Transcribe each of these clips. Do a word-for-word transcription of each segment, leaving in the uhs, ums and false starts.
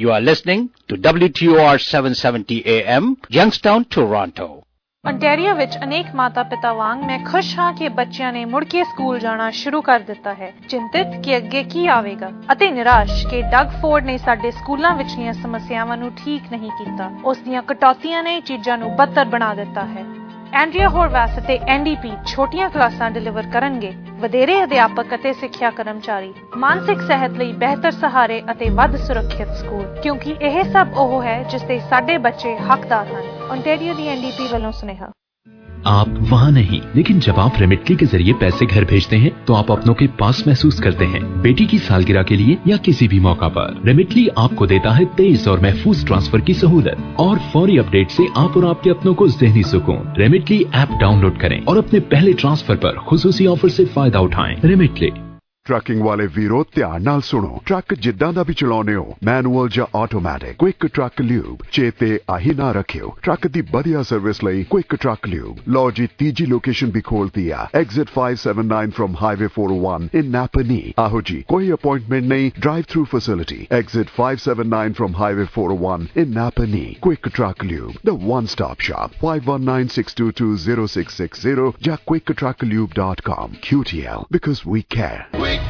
You are listening to W T O R seven seventy A M, Youngstown, Toronto. ontario ਵਿੱਚ ਅਨੇਕ ਮਾਤਾ ਪਿਤਾ ਵਾਂਗ ਮੈਂ ਖੁਸ਼ ਹਾਂ ਕਿ ਬੱਚਿਆਂ ਨੇ ਮੁੜ ਕੇ ਸਕੂਲ ਜਾਣਾ ਸ਼ੁਰੂ ਕਰ ਦਿੱਤਾ ਹੈ, ਚਿੰਤਿਤ ਕਿ ਅੱਗੇ ਕੀ ਆਵੇਗਾ ਅਤੇ ਨਿਰਾਸ਼ ਕਿ ਡਗ ਫੋਰਡ ਨੇ ਸਾਡੇ ਸਕੂਲਾਂ ਵਿਚਲੀਆਂ ਸਮੱਸਿਆਵਾਂ ਨੂੰ ਠੀਕ ਨਹੀਂ ਕੀਤਾ। ਉਸ ਦੀਆਂ ਕਟੌਤੀਆਂ ਨੇ ਚੀਜ਼ਾਂ ਨੂੰ ਬਦਤਰ ਬਣਾ ਦਿੱਤਾ ਹੈ। ਐਂਡਰੀਆ ਹੋਰਵੈਸ ਅਤੇ ਐਨ ਡੀ ਪੀ ਛੋਟੀਆਂ ਕਲਾਸਾਂ ਡਿਲੀਵਰ ਕਰਨਗੇ, ਵਧੇਰੇ ਅਧਿਆਪਕ ਅਤੇ ਸਿੱਖਿਆ ਕਰਮਚਾਰੀ, ਮਾਨਸਿਕ ਸਿਹਤ ਲਈ ਬਿਹਤਰ ਸਹਾਰੇ ਅਤੇ ਵੱਧ ਸੁਰੱਖਿਅਤ ਸਕੂਲ, ਕਿਉਂਕਿ ਇਹ ਸਭ ਉਹ ਹੈ ਜਿਸ ਦੇ ਸਾਡੇ ਬੱਚੇ ਹੱਕਦਾਰ ਹਨ। ontario ਦੀ ਐਨ ਡੀ ਪੀ ਵੱਲੋਂ ਸੁਨੇਹਾ। आप वहाँ नहीं, लेकिन जब आप रेमिटली के जरिए पैसे घर भेजते हैं तो आप अपनों के पास महसूस करते हैं। बेटी की सालगिरह के लिए या किसी भी मौका पर रेमिटली आपको देता है तेज और महफूज ट्रांसफर की सहूलत और फौरी अपडेट से आप और आपके अपनों को ज़हनी सुकून। रेमिटली ऐप डाउनलोड करें और अपने पहले ट्रांसफर पर खुसूसी ऑफर से फायदा उठाएं। रेमिटली। ਟਰੱਕਿੰਗ ਵਾਲੇ ਵੀਰੋ ਧਿਆਨ ਨਾਲ ਸੁਣੋ, ਟਰੱਕ ਜਿੱਦਾਂ ਦਾ ਵੀ ਚਲਾਉਂਦੇ ਹੋ, ਮੈਨੂਅਲ ਜਾਂ ਆਟੋਮੈਟਿਕ, ਕੁਇਕ ਟਰੱਕ ਲਿਊਬ ਚੇਤੇ ਆਹੀ ਨਾ ਰੱਖਿਓ। ਟਰੱਕ ਦੀ ਵਧੀਆ ਸਰਵਿਸ ਲਈ ਕੁਇਕ ਟਰੱਕ ਲਿਊਬ। ਲਓ ਜੀ ਤੀਜੀ ਲੋਕੇਸ਼ਨ ਵੀ ਖੋਲਤੀ ਆ, exit five seventy-nine from highway four oh one in Napanee. ਆਹੋ ਜੀ, ਕੋਈ ਅਪਾਇੰਟਮੈਂਟ ਨਹੀਂ, drive through facility. Exit five seventy-nine from highway four oh one in Napanee. Quick truck lube, the one stop shop. five one nine six two two zero six six zero ਜਾਂ quick truck lube dot com। Q T L, because we care.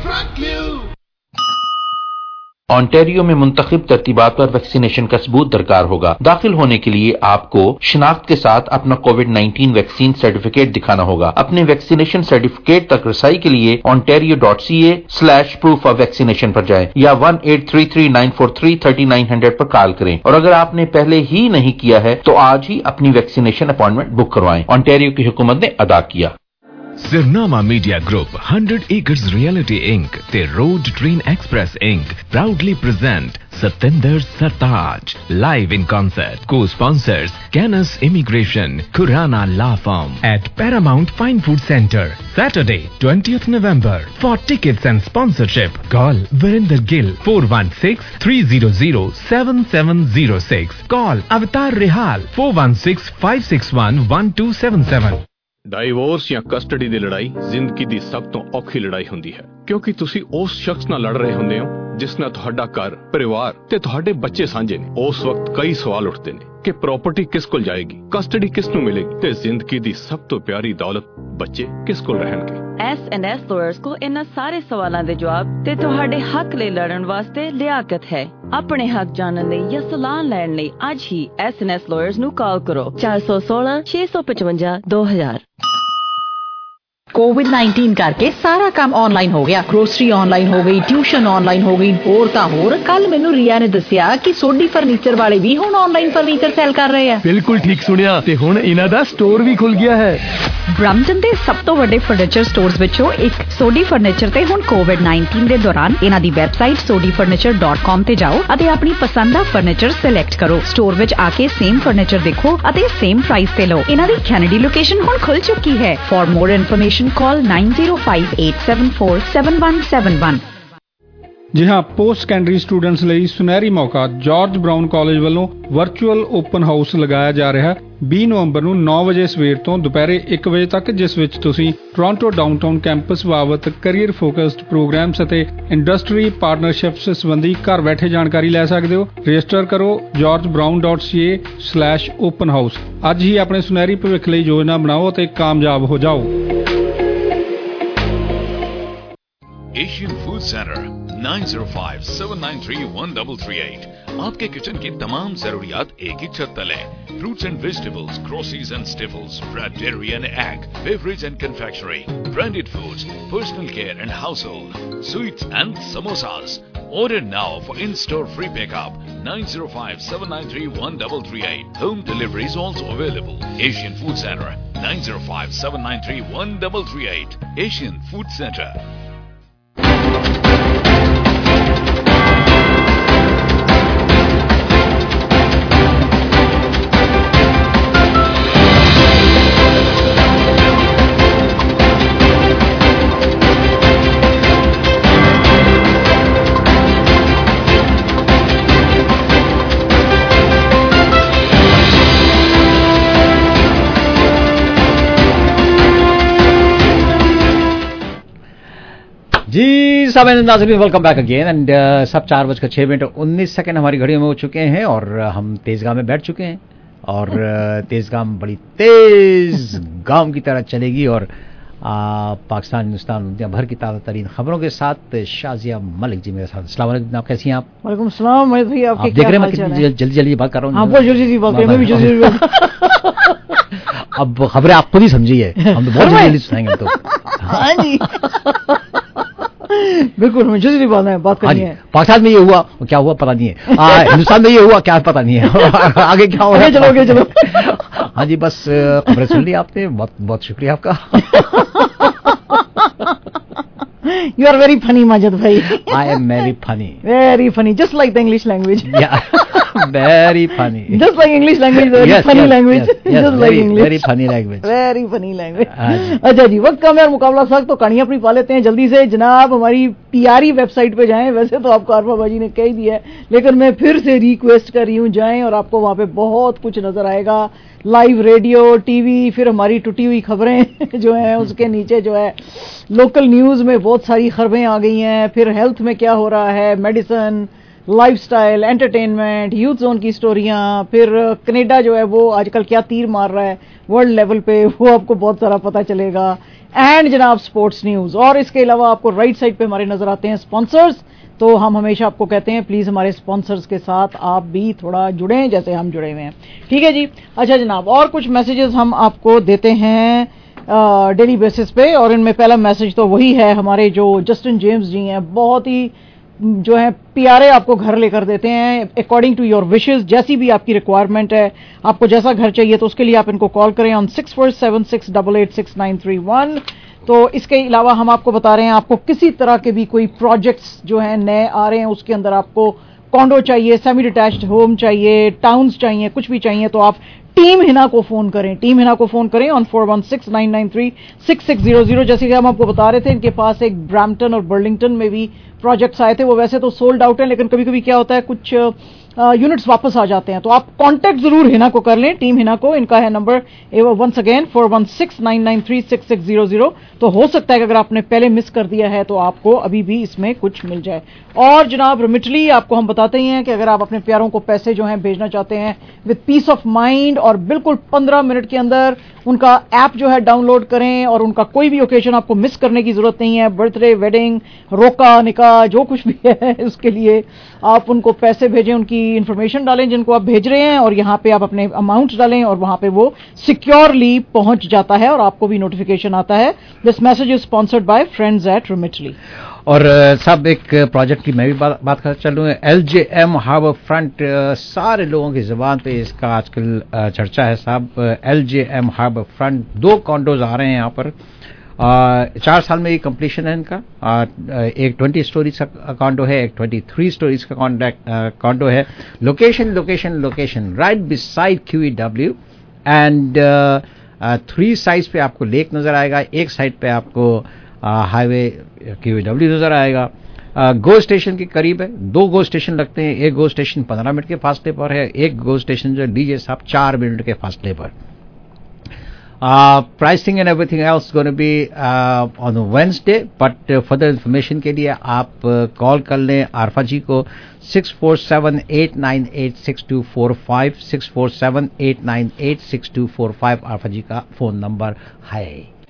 Ontario में मुंतखब तरतीबात पर vaccination का सबूत दरकार होगा। दाखिल होने के लिए आपको शिनाख्त के साथ अपना कोविड नाइन्टीन वैक्सीन सर्टिफिकेट दिखाना होगा। अपने वैक्सीनेशन सर्टिफिकेट तक रसाई के लिए ontario dot c a slash proof of vaccination पर जाएं या one eight three three nine four three three nine zero zero पर कॉल करें। और अगर आपने पहले ही नहीं किया है तो आज ही अपनी वैक्सीनेशन अपॉइंटमेंट बुक करवाएं। ऑन्टेरियो की हुकूमत ने अदा किया। Sirnama Media Group, one hundred Acres Reality Incorporated, the Road Train Express Incorporated proudly present Satinder Sartaj live in concert. Co-sponsors Canis Immigration, Khurana Law Firm at Paramount Fine Food Center. Saturday, twentieth November. For tickets and sponsorship, call Virinder Gill four one six three zero zero seven seven zero six. Call Avatar Rehal four one six five six one one two seven seven. Divorce ਜਾਂ custody ਦੀ ਲੜਾਈ ਜ਼ਿੰਦਗੀ ਦੀ ਸਭ ਤੋਂ ਔਖੀ ਲੜਾਈ ਹੁੰਦੀ ਹੈ, ਕਿਉਂਕਿ ਤੁਸੀਂ ਉਸ ਸ਼ਖਸ ਨਾਲ ਲੜ ਰਹੇ ਹੁੰਦੇ ਹੋ ਜਿਸ ਨਾਲ ਤੁਹਾਡਾ ਘਰ, ਪਰਿਵਾਰ ਤੇ ਤੁਹਾਡੇ ਬੱਚੇ ਸਾਂਝੇ ਨੇ। ਉਸ ਵਕਤ ਕਈ ਸਵਾਲ ਉੱਠਦੇ ਨੇ ਕਿ ਪ੍ਰਾਪਰਟੀ ਕਿਸ ਕੋਲ ਜਾਏਗੀ, ਕਸਟਡੀ ਕਿਸ ਨੂੰ ਮਿਲੇਗੀ ਤੇ ਜ਼ਿੰਦਗੀ ਦੀ ਸਭ ਤੋਂ ਪਿਆਰੀ ਦੌਲਤ ਬੱਚੇ ਕਿਸ ਕੋਲ ਰਹਿਣਗੇ। ਐਸ ਐਂਡ ਐਸ ਲਾਇਰਸ ਕੋ ਇਹਨਾਂ ਸਾਰੇ ਸਵਾਲਾਂ ਦੇ ਜਵਾਬ ਤੇ ਤੁਹਾਡੇ ਹੱਕ ਲਈ ਲੜਨ ਵਾਸਤੇ ਲਿਆਕਤ ਹੈ। ਆਪਣੇ ਹੱਕ ਜਾਣਨ ਲਈ ਜਾਂ ਸਲਾਹ ਲੈਣ ਲਈ ਅੱਜ ਹੀ ਐਸ ਐਂਡ ਐਸ ਲਾਇਰਸ ਨੂੰ ਕਾਲ ਕਰੋ ਚਾਰ ਸੌ ਸੋਲਾਂ ਛੇ ਸੌ ਪਚਵੰਜਾ ਦੋ ਹਜ਼ਾਰ। ਕੋਵਿਡ ਨਾਈਨਟੀਨ ਕਰਕੇ ਸਾਰਾ ਕੰਮ ਆਨਲਾਈਨ ਹੋ ਗਿਆ। ਗਰੋਸਰੀ ਆਨਲਾਈਨ ਹੋ ਗਈ, ਟਿਊਸ਼ਨ ਆਨਲਾਈਨ ਹੋ ਗਈ, ਹੋਰ ਤਾਂ ਹੋਰ। ਕੱਲ ਮੈਨੂੰ ਰੀਆ ਨੇ ਦੱਸਿਆ ਕਿ ਸੋਢੀ ਫਰਨੀਚਰ ਵਾਲੇ ਵੀ ਹੁਣ ਆਨਲਾਈਨ ਫਰਨੀਚਰ ਸੈਲ ਕਰ ਰਹੇ ਆ। ਬਿਲਕੁਲ ਠੀਕ ਸੁਣਿਆ, ਤੇ ਹੁਣ ਇਹਨਾਂ ਦਾ ਸਟੋਰ ਵੀ ਖੁੱਲ ਗਿਆ ਹੈ। ਬ੍ਰੈਂਪਟਨ ਦੇ ਸਭ ਤੋਂ ਵੱਡੇ ਫਰਨੀਚਰ ਸਟੋਰਸ ਵਿੱਚੋਂ ਇੱਕ ਸੋਢੀ ਫਰਨੀਚਰ ਤੇ ਹੁਣ ਕੋਵਿਡ ਨਾਈਨਟੀਨ ਦੇ ਦੌਰਾਨ ਇਹਨਾਂ ਦੀ website Sodhi furniture dot com ਤੇ ਜਾਓ ਅਤੇ ਆਪਣੀ ਪਸੰਦ ਦਾ ਫਰਨੀਚਰ ਸਿਲੈਕਟ ਕਰੋ। ਸਟੋਰ ਵਿੱਚ ਆ ਕੇ ਸੇਮ ਫਰਨੀਚਰ ਦੇਖੋ ਅਤੇ ਸੇਮ ਪ੍ਰਾਈਸ ਤੇ ਲਓ। ਇਹਨਾਂ ਦੀ ਕੈਨੇਡੀ ਲੋਕੇਸ਼ਨ ਹੁਣ ਖੁੱਲ ਚੁੱਕੀ ਹੈ। For more information call nine zero five eight seven four seven one seven one। ਜੀ ਹਾਂ, ਪੋਸਟ ਸੈਕੰਡਰੀ ਸਟੂਡੈਂਟਸ ਲਈ ਸੁਨਹਿਰੀ ਮੌਕਾ। ਜਾਰਜ ਬਰਾਊਨ ਕਾਲਜ ਵੱਲੋਂ ਵਰਚੁਅਲ ਓਪਨ ਹਾਊਸ ਲਗਾਇਆ ਜਾ ਰਿਹਾ ਵੀਹ ਨਵੰਬਰ ਨੂੰ ਨੌ ਵਜੇ ਸਵੇਰ ਤੋਂ ਦੁਪਹਿਰੇ ਇੱਕ ਵਜੇ ਤੱਕ, ਜਿਸ ਵਿੱਚ ਤੁਸੀਂ ਟੋਰਾਂਟੋ ਡਾਊਨਟਾਊਨ ਕੈਂਪਸ ਬਾਬਤ ਕੈਰੀਅਰ ਫੋਕਸਡ ਪ੍ਰੋਗਰਾਮਸ ਅਤੇ ਇੰਡਸਟਰੀ ਪਾਰਟਨਰਸ਼ਿਪਸ ਸੰਬੰਧੀ ਘਰ ਬੈਠੇ ਜਾਣਕਾਰੀ ਲੈ ਸਕਦੇ ਹੋ। ਰਜਿਸਟਰ ਕਰੋ george brown dot c a slash open house। ਅੱਜ ਹੀ ਆਪਣੇ ਸੁਨਹਿਰੀ ਭਵਿੱਖ ਲਈ ਯੋਜਨਾ ਬਣਾਓ ਅਤੇ ਕਾਮਯਾਬ ਹੋ ਜਾਓ। Asian food centre nine zero five seven nine three one three three eight। आपके किचन की तमाम जरूरियात एक ही छत तले। Fruits and vegetables, groceries and staples, bread, dairy and egg, beverage and confectionery, branded foods, personal care and household, sweets and samosas. Order now for in-store free pickup nine zero five seven nine three one three three eight. Home delivery is also available. Asian Food Center nine zero five seven nine three one three three eight. Asian Food Center। ਜੀ साहब and नाज़रीन, welcome back again and सब चार बजकर छः minute उन्नीस second हमारी घड़ियों में हो चुके हैं और हम तेजगाम में बैठ चुके हैं और तेजगाम बड़ी तेज गांव की तरह चलेगी और आ, पाकिस्तान हिंदुस्तान दुनिया भर की ताज़ा तरीन खबरों के साथ शाजिया मलिक जी मेरे साथ। अस्सलाम वालेकुम, आप कैसी हैं? आप वालेकुम सलाम भाई, आपके आप देख रहे हैं मैं कितनी जल्दी जल्दी बात कर रहा हूँ। हाँ, बहुत जल्दी बात कर रहा हूँ। अब खबरें आप खुद ही समझिए, हम तो बहुत जल्दी सुनाएंगे। तो हाँ जी बिल्कुल, हमें जल्दी बात है बात करनी है। पाकिस्तान में ये हुआ, क्या हुआ पता नहीं है, हिंदुस्तान में ये हुआ क्या पता नहीं है, आगे क्या होगा चलो आगे चलो। हाँ जी, बस खबरें सुन ली आपने, बहुत बहुत शुक्रिया आपका। You are very funny, Majid bhai. I am very funny. Very funny, just like the English language. Yeah, very funny. Just like English language, very yes, funny yes, language. Yes, yes, just very, like English. Very funny language. Very funny language. अच्छा जी, वक्त कम है और मुकाबला सख्त, तो कहानियां अपनी पा लेते हैं जल्दी से। जनाब हमारी पीआरई वेबसाइट पे जाएं, वैसे तो आपको आरफा बाजी ने कह ही दिया है, लेकिन मैं फिर से रिक्वेस्ट कर रही हूँ, जाएं और आपको वहाँ पे बहुत कुछ नजर आएगा। लाइव रेडियो, टीवी, फिर हमारी टूटी हुई खबरें जो हैं, उसके नीचे जो है लोकल न्यूज़ में बहुत सारी खबरें आ गई हैं, फिर हेल्थ में क्या हो रहा है, medicine, lifestyle, entertainment, youth zone की स्टोरियां, फिर कनाडा जो है वो आजकल क्या तीर मार रहा है वर्ल्ड लेवल पे, वो आपको बहुत सारा पता चलेगा। एंड जनाब स्पोर्ट्स न्यूज़, और इसके अलावा आपको राइट साइड पे हमारे नजर आते हैं स्पॉन्सर्स। तो हम हमेशा आपको कहते हैं प्लीज हमारे स्पॉन्सर्स के साथ आप भी थोड़ा जुड़ें जैसे हम जुड़े हुए हैं, ठीक है जी। अच्छा जनाब, और कुछ मैसेजेस हम आपको देते हैं डेली बेसिस पे, और इनमें पहला मैसेज तो वही है हमारे जो जस्टिन जेम्स जी हैं, बहुत ही जो है प्यारे आपको घर लेकर देते हैं अकॉर्डिंग टू योर विशेस। जैसी भी आपकी रिक्वायरमेंट है, आपको जैसा घर चाहिए, तो उसके लिए आप इनको कॉल करें on six four seven six double eight six nine three one. तो इसके अलावा हम आपको बता रहे हैं, आपको किसी तरह के भी कोई प्रोजेक्ट्स जो हैं नए आ रहे हैं, उसके अंदर आपको कॉन्डो चाहिए, सेमी डिटैच्ड होम चाहिए, टाउन्स चाहिए, कुछ भी चाहिए, तो आप टीम हिना को फोन करें, टीम हिना को फोन करें on four one six nine nine three six six zero zero. जैसे कि हम आपको बता रहे थे, इनके पास एक ब्रैम्पटन और बर्लिंगटन में भी प्रोजेक्ट्स आए थे, वो वैसे तो सोल्ड आउट है, लेकिन कभी कभी क्या होता है कुछ यूनिट्स वापस आ जाते हैं, तो आप कांटेक्ट जरूर हिना को कर लें, टीम हिना को। इनका है number once again four one six nine nine three six six zero zero. तो हो सकता है कि अगर आपने पहले मिस कर दिया है तो आपको अभी भी इसमें कुछ मिल जाए। और जनाब रिमिटली आपको हम बताते ही हैं कि अगर आप अपने प्यारों को पैसे जो हैं भेजना चाहते हैं विद पीस ऑफ माइंड, और बिल्कुल पंद्रह मिनट के अंदर उनका ऐप जो है डाउनलोड करें, और उनका कोई भी ओकेजन आपको मिस करने की जरूरत नहीं है, बर्थडे, वेडिंग, रोका, निकाह, जो कुछ भी है, उसके लिए आप उनको पैसे भेजें, उनकी इंफॉर्मेशन डालें जिनको आप भेज रहे हैं, और यहाँ पे आप अपने अमाउंट डालें, और वहां पे वो सिक्योरली पहुंच जाता है और आपको भी नोटिफिकेशन आता है। This message is sponsored by friends at Remitly. और सब एक प्रोजेक्ट की मैं भी बात बात कर चलूँ, L J M Harbour Front, सारे लोगों की जुबान पे इसका आजकल चर्चा है साहब। L J M Harbour Front, दो कॉन्डोज आ रहे हैं यहाँ पर, आ, चार साल में ये कंप्लीशन है इनका। आ, एक ट्वेंटी स्टोरीज का कॉन्डो है, एक ट्वेंटी थ्री स्टोरीज का कॉन्डो है। Location location location right beside Q E W, and three sides पे आपको लेक नजर आएगा, एक साइड पे आपको हाईवे क्यू ई डब्ल्यू नजर आएगा। गो स्टेशन के करीब है, दो गो स्टेशन लगते हैं, एक गो स्टेशन पंद्रह मिनट के फासले पर है, एक गो स्टेशन जो डीजे साहब चार मिनट के फासले पर। Pricing and everything else gonna be on Wednesday, but further information के लिए आप कॉल uh, कर लें आरफा जी को six four seven eight nine eight six two four five, six four seven eight nine eight six two four five Arfa ji का phone number है।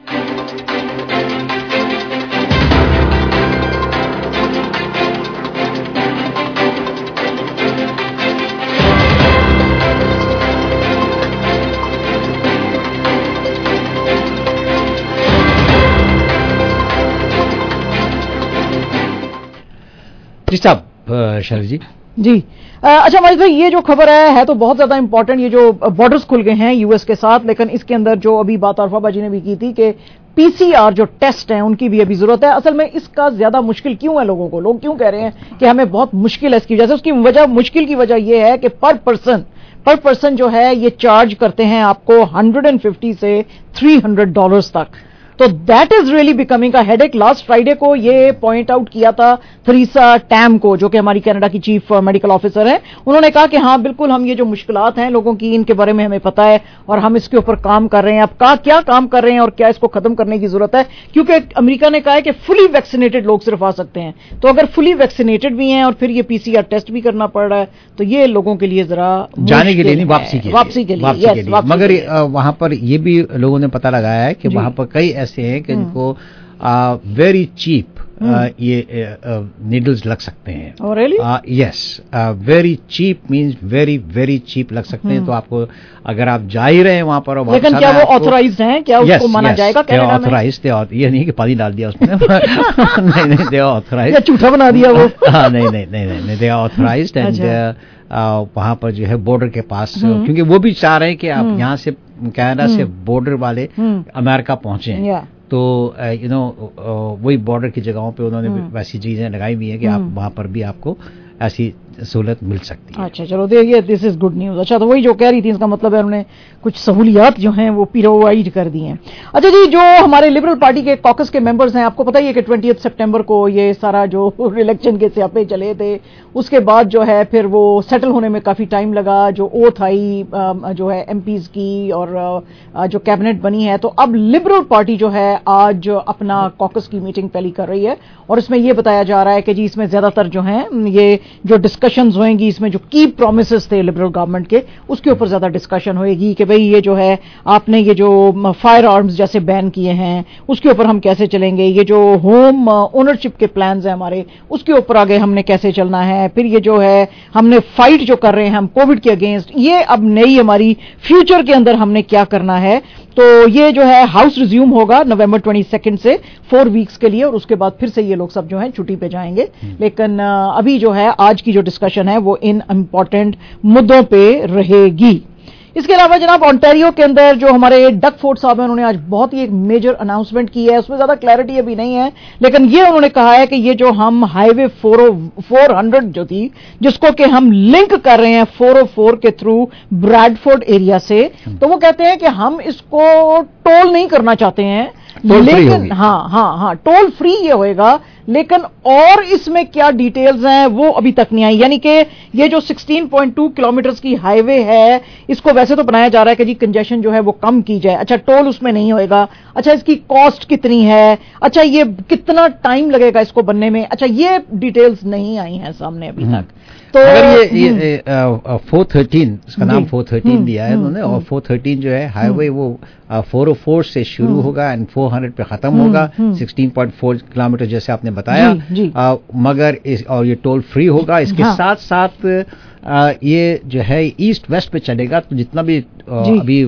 जी साहब, शरीफ जी जी अच्छा माजिद भाई, ये जो खबर है है तो बहुत ज्यादा इंपॉर्टेंट। ये जो बॉर्डर्स खुल गए हैं यूएस के साथ, लेकिन इसके अंदर जो अभी बात आरफा बाजी ने भी की थी कि पीसीआर जो टेस्ट हैं उनकी भी अभी जरूरत है। असल में इसका ज्यादा मुश्किल क्यों है लोगों को, लोग क्यों कह रहे हैं कि हमें बहुत मुश्किल है इसकी वजह से? उसकी वजह, मुश्किल की वजह यह है कि पर पर्सन पर पर्सन जो है ये चार्ज करते हैं आपको वन फिफ्टी से थ्री हंड्रेड डॉलर्स तक। तो that is really becoming a headache. Last Friday को ये पॉइंट आउट किया था थरीसा टैम को, जो कि हमारी कनाडा की चीफ मेडिकल ऑफिसर है. उन्होंने कहा कि हाँ बिल्कुल हम ये जो मुश्किलात हैं लोगों की, इनके बारे में हमें पता है और हम इसके ऊपर काम कर रहे हैं. अब का क्या काम कर रहे हैं और क्या इसको खत्म करने की जरूरत है, क्योंकि अमेरिका ने कहा है कि फुली वैक्सीनेटेड लोग सिर्फ आ सकते हैं. तो अगर फुली वैक्सीनेटेड भी हैं और फिर ये पीसीआर टेस्ट भी करना पड़ रहा है तो ये लोगों के लिए जरा जाने के लिए नहीं, वापसी के लिए, वापसी के लिए, वापसी yes, के लिए. वापसी मगर के लिए. वहां पर ये भी लोगों ने पता लगाया है कि वहां पर कई ऐसे हैं कि इनको वेरी चीप ये नीडल्स लग सकते हैं. oh, really? Yes, very cheap means very very cheap लग सकते हैं. तो आपको अगर आप जा ही रहे हैं वहां पर, लेकिन क्या वो ऑथोराइज्ड हैं, क्या उसको माना जाएगा कनाडा में? ऑथोराइज्ड, ये नहीं कि पानी डाल दिया उसमें. नहीं नहीं, दे ऑथोराइज्ड, या झूठा बना दिया वो. हाँ नहीं नहीं नहीं नहीं, दे ऑथोराइज्ड. एंड वहां पर जो है बॉर्डर के पास, क्योंकि वो भी चाह रहे हैं कि आप यहाँ से कनाडा से बॉर्डर वाले अमेरिका पहुंचे. तो यू नो वही बॉर्डर की जगहों पे उन्होंने वैसी चीजें लगाई हुई हैं कि आप वहां पर भी आपको ऐसी सहूलत मिल सकती है. अच्छा चलो देखिए, दिस इज गुड न्यूज. अच्छा तो वही जो कह रही थी, इसका मतलब है उन्होंने कुछ सहूलियात जो हैं वो प्रोवाइड कर दी हैं. अच्छा जी, जो हमारे लिबरल पार्टी के कॉकस के मेंबर्स हैं, आपको पता ही है कि ट्वेंटियथ सितंबर को ये सारा जो इलेक्शन के स्यापे चले थे, उसके बाद जो है फिर वो सेटल होने में काफी टाइम लगा. जो ओथ आई जो है एमपीज की और जो कैबिनेट बनी है, तो अब लिबरल पार्टी जो है आज अपना कॉकस की मीटिंग पहली कर रही है और इसमें यह बताया जा रहा है कि जी इसमें ज्यादातर जो है ये जो डिस्कशंस होंगी, इसमें जो की प्रोमिसेस थे लिबरल गवर्नमेंट के, उसके ऊपर ज्यादा डिस्कशन होगी कि भाई ये जो है आपने ये जो फायर आर्म्स जैसे बैन किए हैं उसके ऊपर हम कैसे चलेंगे, ये जो होम ओनरशिप के प्लान्स हैं हमारे उसके ऊपर आगे हमने कैसे चलना है, फिर ये जो है हमने फाइट जो कर रहे हैं हम कोविड के अगेंस्ट, ये अब नई हमारी फ्यूचर के अंदर हमने क्या करना है. तो ये जो है हाउस रिज्यूम होगा नवंबर ट्वेंटी सेकेंड से फोर वीक्स के लिए और उसके बाद फिर से ये लोग सब जो है छुट्टी पे जाएंगे. लेकिन अभी जो है आज की जो डिस्कशन है वो इन इंपॉर्टेंट मुद्दों पे रहेगी. इसके अलावा जनाब ऑन्टेरियो के अंदर जो हमारे डक फोर्ड साहब हैं, उन्होंने आज बहुत ही एक मेजर अनाउंसमेंट की है. उसमें ज्यादा क्लैरिटी अभी नहीं है, लेकिन ये उन्होंने कहा है कि ये जो हम हाईवे फोर हंड्रेड जो थी, जिसको कि हम लिंक कर रहे हैं फोर ओ फोर के थ्रू ब्रैडफोर्ड एरिया से, तो वो कहते हैं कि हम इसको टोल नहीं करना चाहते हैं, लेकिन हाँ हाँ हाँ टोल फ्री ये होएगा, लेकिन और इसमें क्या डिटेल्स हैं वो अभी तक नहीं आई. यानी कि ये जो सिक्सटीन पॉइंट टू किलोमीटर की हाईवे है, इसको वैसे तो बनाया जा रहा है कि जी कंजेशन जो है वो कम की जाए. अच्छा टोल उसमें नहीं होएगा. अच्छा इसकी कॉस्ट कितनी है, अच्छा ये कितना टाइम लगेगा इसको बनने में, अच्छा ये डिटेल्स नहीं आई हैं सामने अभी तक. तो अगर ये ये फोर थर्टीन, इसका नाम फोर थर्टीन दिया है उन्होंने, और फोर थर्टीन जो है हाईवे वो फोर ओ फोर से शुरू होगा एंड फोर हंड्रेड पे खत्म होगा, सिक्सटीन पॉइंट फोर किलोमीटर जैसे आपने बताया. जी, जी. आ, मगर इस, और ये टोल फ्री होगा. इसके हाँ. साथ साथ आ, ये जो है ईस्ट वेस्ट पे चलेगा, तो जितना भी आ, अभी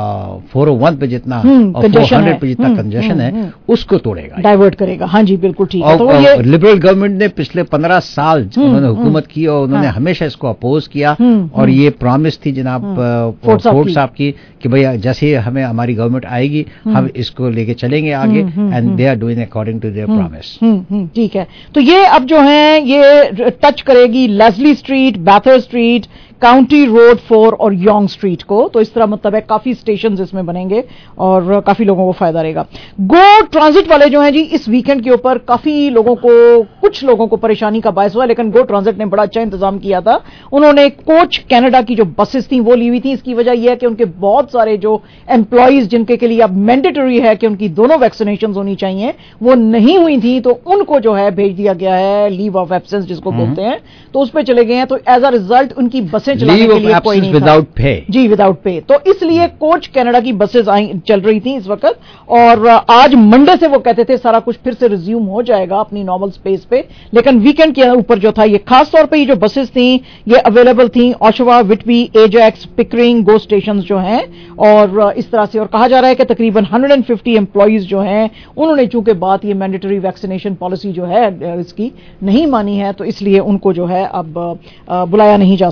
फोर ओ वन पे जितना और फोर हंड्रेड पे जितना कंजेशन है उसको तोड़ेगा, डाइवर्ट करेगा. हाँ जी बिल्कुल ठीक है. तो ये लिबरल गवर्नमेंट ने पिछले पंद्रह साल उन्होंने हुकूमत की और उन्होंने हाँ. हमेशा इसको अपोज किया और ये प्रॉमिस थी जनाब फोर्ड साहब की कि भैया जैसे हमें हमारी गवर्नमेंट आएगी हम इसको लेके चलेंगे आगे, and they are doing according to their promise. ठीक है. तो ये अब जो है ये टच करेगी Leslie Street, Bathurst Street, County Road four और यॉन्ग स्ट्रीट को. तो इस तरह मतलब है काफी स्टेशंस इसमें बनेंगे और काफी लोगों को फायदा रहेगा. गो ट्रांजिट वाले जो हैं जी, इस वीकेंड के ऊपर काफी लोगों को कुछ लोगों को परेशानी का बायस हुआ, लेकिन गो ट्रांजिट ने बड़ा अच्छा इंतजाम किया था. उन्होंने कोच कनाडा की जो बसेस थी वो ली हुई थी. इसकी वजह यह है कि उनके बहुत सारे जो एम्प्लॉइज जिनके के लिए अब मैंडेटरी है कि उनकी दोनों वैक्सीनेशन होनी चाहिए, वो नहीं हुई थी, तो उनको जो है भेज दिया गया है लीव ऑफ एब्सेंस जिसको बोलते हैं, तो उस पर चले गए हैं. तो एज अ रिजल्ट उनकी बसें चलाने के लिए कोई नहीं विदाउट पे. जी विदाउट पे. तो इसलिए कोच कनाडा की बसेस आई चल रही थी इस वक्त, और आज मंडे से वो कहते थे सारा कुछ फिर से रिज्यूम हो जाएगा अपनी नॉर्मल स्पेस पे. लेकिन वीकेंड के ऊपर जो था ये खास तौर पे ये जो बसेस थी ये अवेलेबल थी Oshawa, Whitby, Ajax, Pickering, GO station जो हैं, और इस तरह से. और कहा जा रहा है कि तकरीबन वन हंड्रेड फिफ्टी एम्प्लॉइज जो हैं उन्होंने चूंकि बात ये मैंडेटरी वैक्सीनेशन पॉलिसी जो है इसकी नहीं मानी है, तो इसलिए उनको जो है अब बुलाया नहीं जा सकता है. अब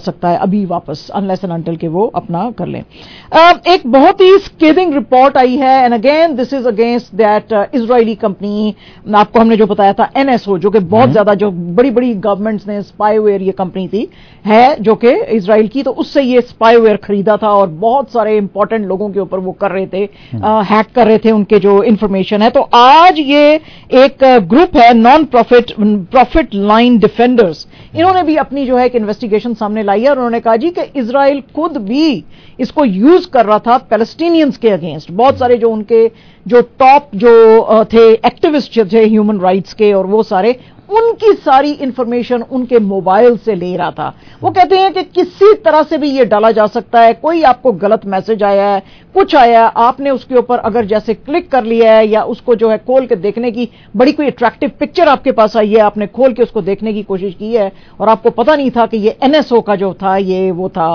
अभी वापस, अनलेस एंड अनटिल के वो अपना कर लें। uh, एक बहुत ही स्केदिंग रिपोर्ट आई है, and again this is against that Israeli company, आपको हमने जो बताया था एनएसओ, जो कि बहुत ज्यादा जो बड़ी बड़ी गवर्नमेंट्स ने स्पाईवेयर, ये कंपनी थी है जो कि इजराइल की, तो उससे ये स्पाईवेयर खरीदा था और बहुत सारे इंपॉर्टेंट लोगों के ऊपर वो कर रहे थे, हैक uh, कर रहे थे उनके जो इंफॉर्मेशन है। तो आज ये एक ग्रुप है non profit profit line defenders, इन्होंने भी अपनी जो है एक इन्वेस्टिगेशन सामने लाई है और उन्होंने कहा जी कि इजराइल खुद भी इसको यूज कर रहा था पैलेस्टीनियंस के अगेंस्ट। बहुत सारे जो उनके जो टॉप जो थे एक्टिविस्ट थे ह्यूमन राइट्स के, और वो सारे उनकी सारी इंफॉर्मेशन उनके मोबाइल से ले रहा था। वो कहते हैं कि किसी तरह से भी ये डाला जा सकता है, कोई आपको गलत मैसेज आया है, कुछ आया, आपने उसके ऊपर अगर जैसे क्लिक कर लिया है या उसको जो है खोल के देखने की बड़ी कोई अट्रैक्टिव पिक्चर आपके पास आई है, आपने खोल के उसको देखने की कोशिश की है और आपको पता नहीं था कि ये एनएसओ का जो था ये वो था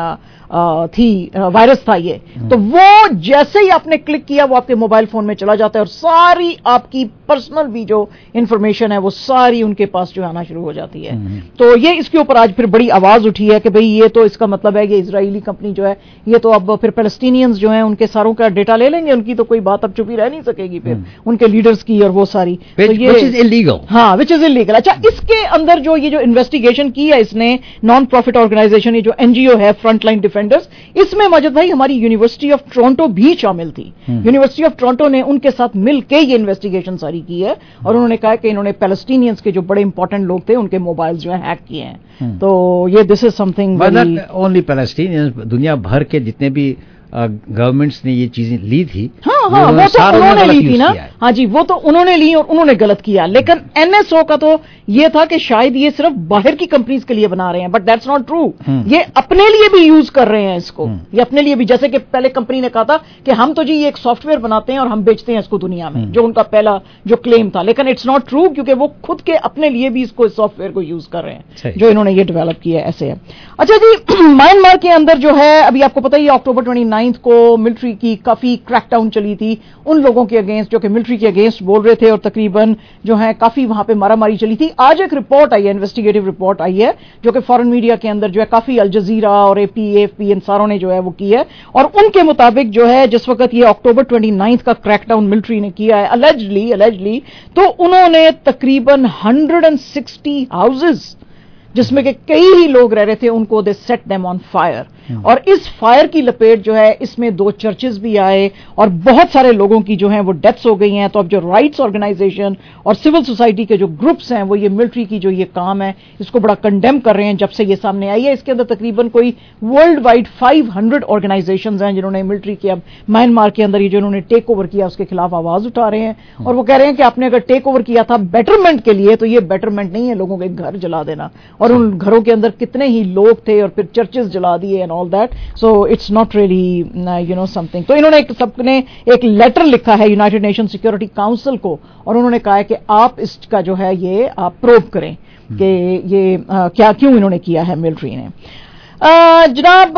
आ, थी वायरस था ये, तो वो जैसे ही आपने क्लिक किया वो आपके मोबाइल फोन में चला जाता है और सारी आपकी पर्सनल भी जो इंफॉर्मेशन है वो सारी उनके पास जो आना शुरू हो जाती है। तो ये इसके ऊपर आज फिर बड़ी आवाज उठी है कि भाई ये तो इसका मतलब है कि इजरायली कंपनी जो है ये तो अब फिर पैलेस्टीनियंस जो है उनके सारों का डेटा ले लेंगे, उनकी तो कोई बात अब छुपी रह नहीं सकेगी फिर उनके लीडर्स की और वो सारी, तो ये विच इज इलीगल। हाँ, विच इज इलीगल। अच्छा, इसके अंदर जो ये जो इन्वेस्टिगेशन की है इसने नॉन प्रॉफिट ऑर्गेनाइजेशन, ये जो एनजीओ है फ्रंटलाइन डिफेंडर्स, इसमें मजिद भाई हमारी यूनिवर्सिटी ऑफ टोरंटो भी शामिल थी। यूनिवर्सिटी ऑफ टोरंटो ने उनके साथ मिलकर ये इन्वेस्टिगेशन सारी की है और उन्होंने कहा कि इन्होंने पैलेस्टीनियंस के जो बड़े इंपॉर्टेंट लोग थे उनके मोबाइल जो है हैक किए हैं। तो ये this is something only Palestinians, दुनिया भर के जितने भी गवर्नमेंट्स ने ये चीजें ली थी, हाँ हाँ वो तो उन्होंने ली थी ना, हाँ जी वो तो उन्होंने ली और उन्होंने गलत किया। लेकिन एनएसओ का तो ये था कि शायद ये सिर्फ बाहर की कंपनीज के लिए बना रहे हैं, बट दैट्स नॉट ट्रू। ये अपने लिए भी यूज कर रहे हैं इसको, ये अपने लिए भी, जैसे कि पहले कंपनी ने कहा था कि हम तो जी ये एक सॉफ्टवेयर बनाते हैं और हम बेचते हैं इसको दुनिया में, जो उनका पहला जो क्लेम था। लेकिन इट्स नॉट ट्रू, क्योंकि वो खुद के अपने लिए भी इसको सॉफ्टवेयर को यूज कर रहे हैं जो इन्होंने ये डेवलप किया है, ऐसे है। अच्छा जी, म्यांमार के अंदर जो है अभी आपको पता ही है अक्टूबर ट्वेंटी नाइन्थ को मिलिट्री की काफी क्रैकडाउन चली थी उन लोगों के अगेंस्ट जो कि मिलिट्री के अगेंस्ट बोल रहे थे, और तकरीबन जो है काफी वहां पे मारामारी चली थी। आज एक रिपोर्ट आई है, इन्वेस्टिगेटिव रिपोर्ट आई है जो कि फॉरेन मीडिया के अंदर जो है काफी अल जजीरा और एपी एएफपी इन सारों ने जो है वो की है, और उनके मुताबिक जो है जिस वक्त ये अक्टूबर ट्वेंटी नाइन्थ का क्रैकडाउन मिलिट्री ने किया है अलेजली अलेजली तो उन्होंने तकरीबन हंड्रेड एंड सिक्सटी हाउसेज जिसमें कि कई ही लोग रह रहे थे उनको they set them on fire, और इस फायर की लपेट जो है इसमें दो चर्चेस भी आए और बहुत सारे लोगों की जो है वो डेथ्स हो गई हैं। तो अब जो राइट्स ऑर्गेनाइजेशन और सिविल सोसाइटी के जो ग्रुप्स हैं वो ये मिलिट्री की जो ये काम है इसको बड़ा कंडेम कर रहे हैं जब से ये सामने आई है। इसके अंदर तकरीबन कोई world wide five hundred organisations हैं जिन्होंने मिलिट्री के अब म्यांमार के अंदर ये जो इन्होंने टेक ओवर किया उसके खिलाफ आवाज उठा रहे हैं, और वो कह रहे हैं कि आपने अगर टेक ओवर किया था बेटरमेंट के लिए तो ये बेटरमेंट नहीं है लोगों के घर जला देना, और उन घरों के अंदर कितने ही लोग थे और फिर चर्चेस जला दिए and all that, so it's not really you know something. तो इन्होंने एक सबने एक लेटर लिखा है यूनाइटेड नेशन सिक्योरिटी काउंसिल को, और उन्होंने कहा है कि आप इसका जो है ये आप प्रोब करें कि ये आ, क्या क्यों इन्होंने किया है मिलिट्री ने। आ, जनाब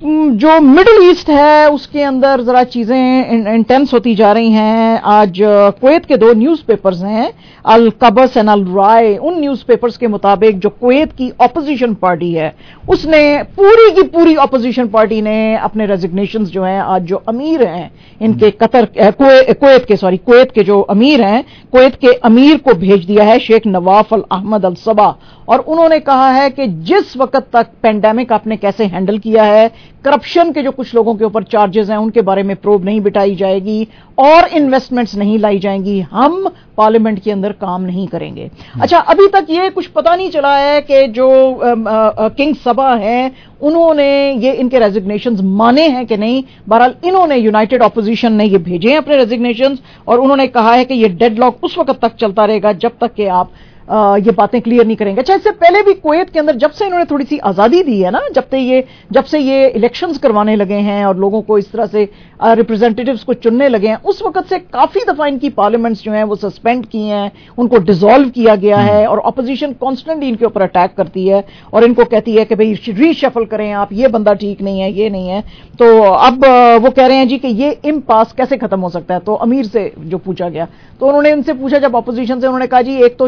जो मिडिल ईस्ट है उसके अंदर जरा चीजें इंटेंस होती जा रही हैं। आज कुवैत के दो न्यूज़पेपर्स हैं, अल कबस एंड अल राय, उन न्यूज़पेपर्स के मुताबिक जो कुवैत की ऑपोजिशन पार्टी है उसने पूरी की पूरी ऑपोजिशन पार्टी ने अपने रेजिग्नेशंस जो हैं आज जो अमीर हैं इनके कतर कुवैत के सॉरी कुवैत के जो अमीर हैं कुवैत के अमीर को भेज दिया है, शेख नवाफ अल अहमद अल सबा, और उन्होंने कहा है कि जिस वक्त तक पेंडेमिक आपने कैसे हैंडल किया है, करप्शन के जो कुछ लोगों के ऊपर चार्जेस हैं उनके बारे में प्रोब नहीं बिठाई जाएगी और इन्वेस्टमेंट्स नहीं लाई जाएंगी, हम पार्लियामेंट के अंदर काम नहीं करेंगे। अच्छा, अभी तक ये कुछ पता नहीं चला है कि जो किंग सबा है उन्होंने ये इनके रेजिग्नेशंस माने हैं कि नहीं। बहरहाल इन्होंने यूनाइटेड ऑपोजिशन ने ये भेजे हैं अपने रेजिग्नेशंस, और उन्होंने कहा है कि ये डेडलॉक उस वक्त तक चलता रहेगा जब तक कि आप आ, ये बातें क्लियर नहीं करेंगे। अच्छा, इससे पहले भी कुवैत के अंदर जब से इन्होंने थोड़ी सी आजादी दी है ना, जब से ये जब से ये इलेक्शंस करवाने लगे हैं और लोगों को इस तरह से रिप्रेजेंटेटिव्स को चुनने लगे हैं, उस वक्त से काफी दफा इनकी पार्लियामेंट्स जो हैं वो सस्पेंड की हैं, उनको डिसॉल्व किया गया है, और अपोजिशन कॉन्स्टेंटली इनके ऊपर अटैक करती है और इनको कहती है कि भाई रीशफल करें आप, ये बंदा ठीक नहीं है, ये नहीं है। तो अब वो कह रहे हैं जी कि ये इम्पास कैसे खत्म हो सकता है। तो अमीर से जो पूछा गया तो उन्होंने इनसे पूछा, जब अपोजिशन से, उन्होंने कहा जी एक तो जो कोई भी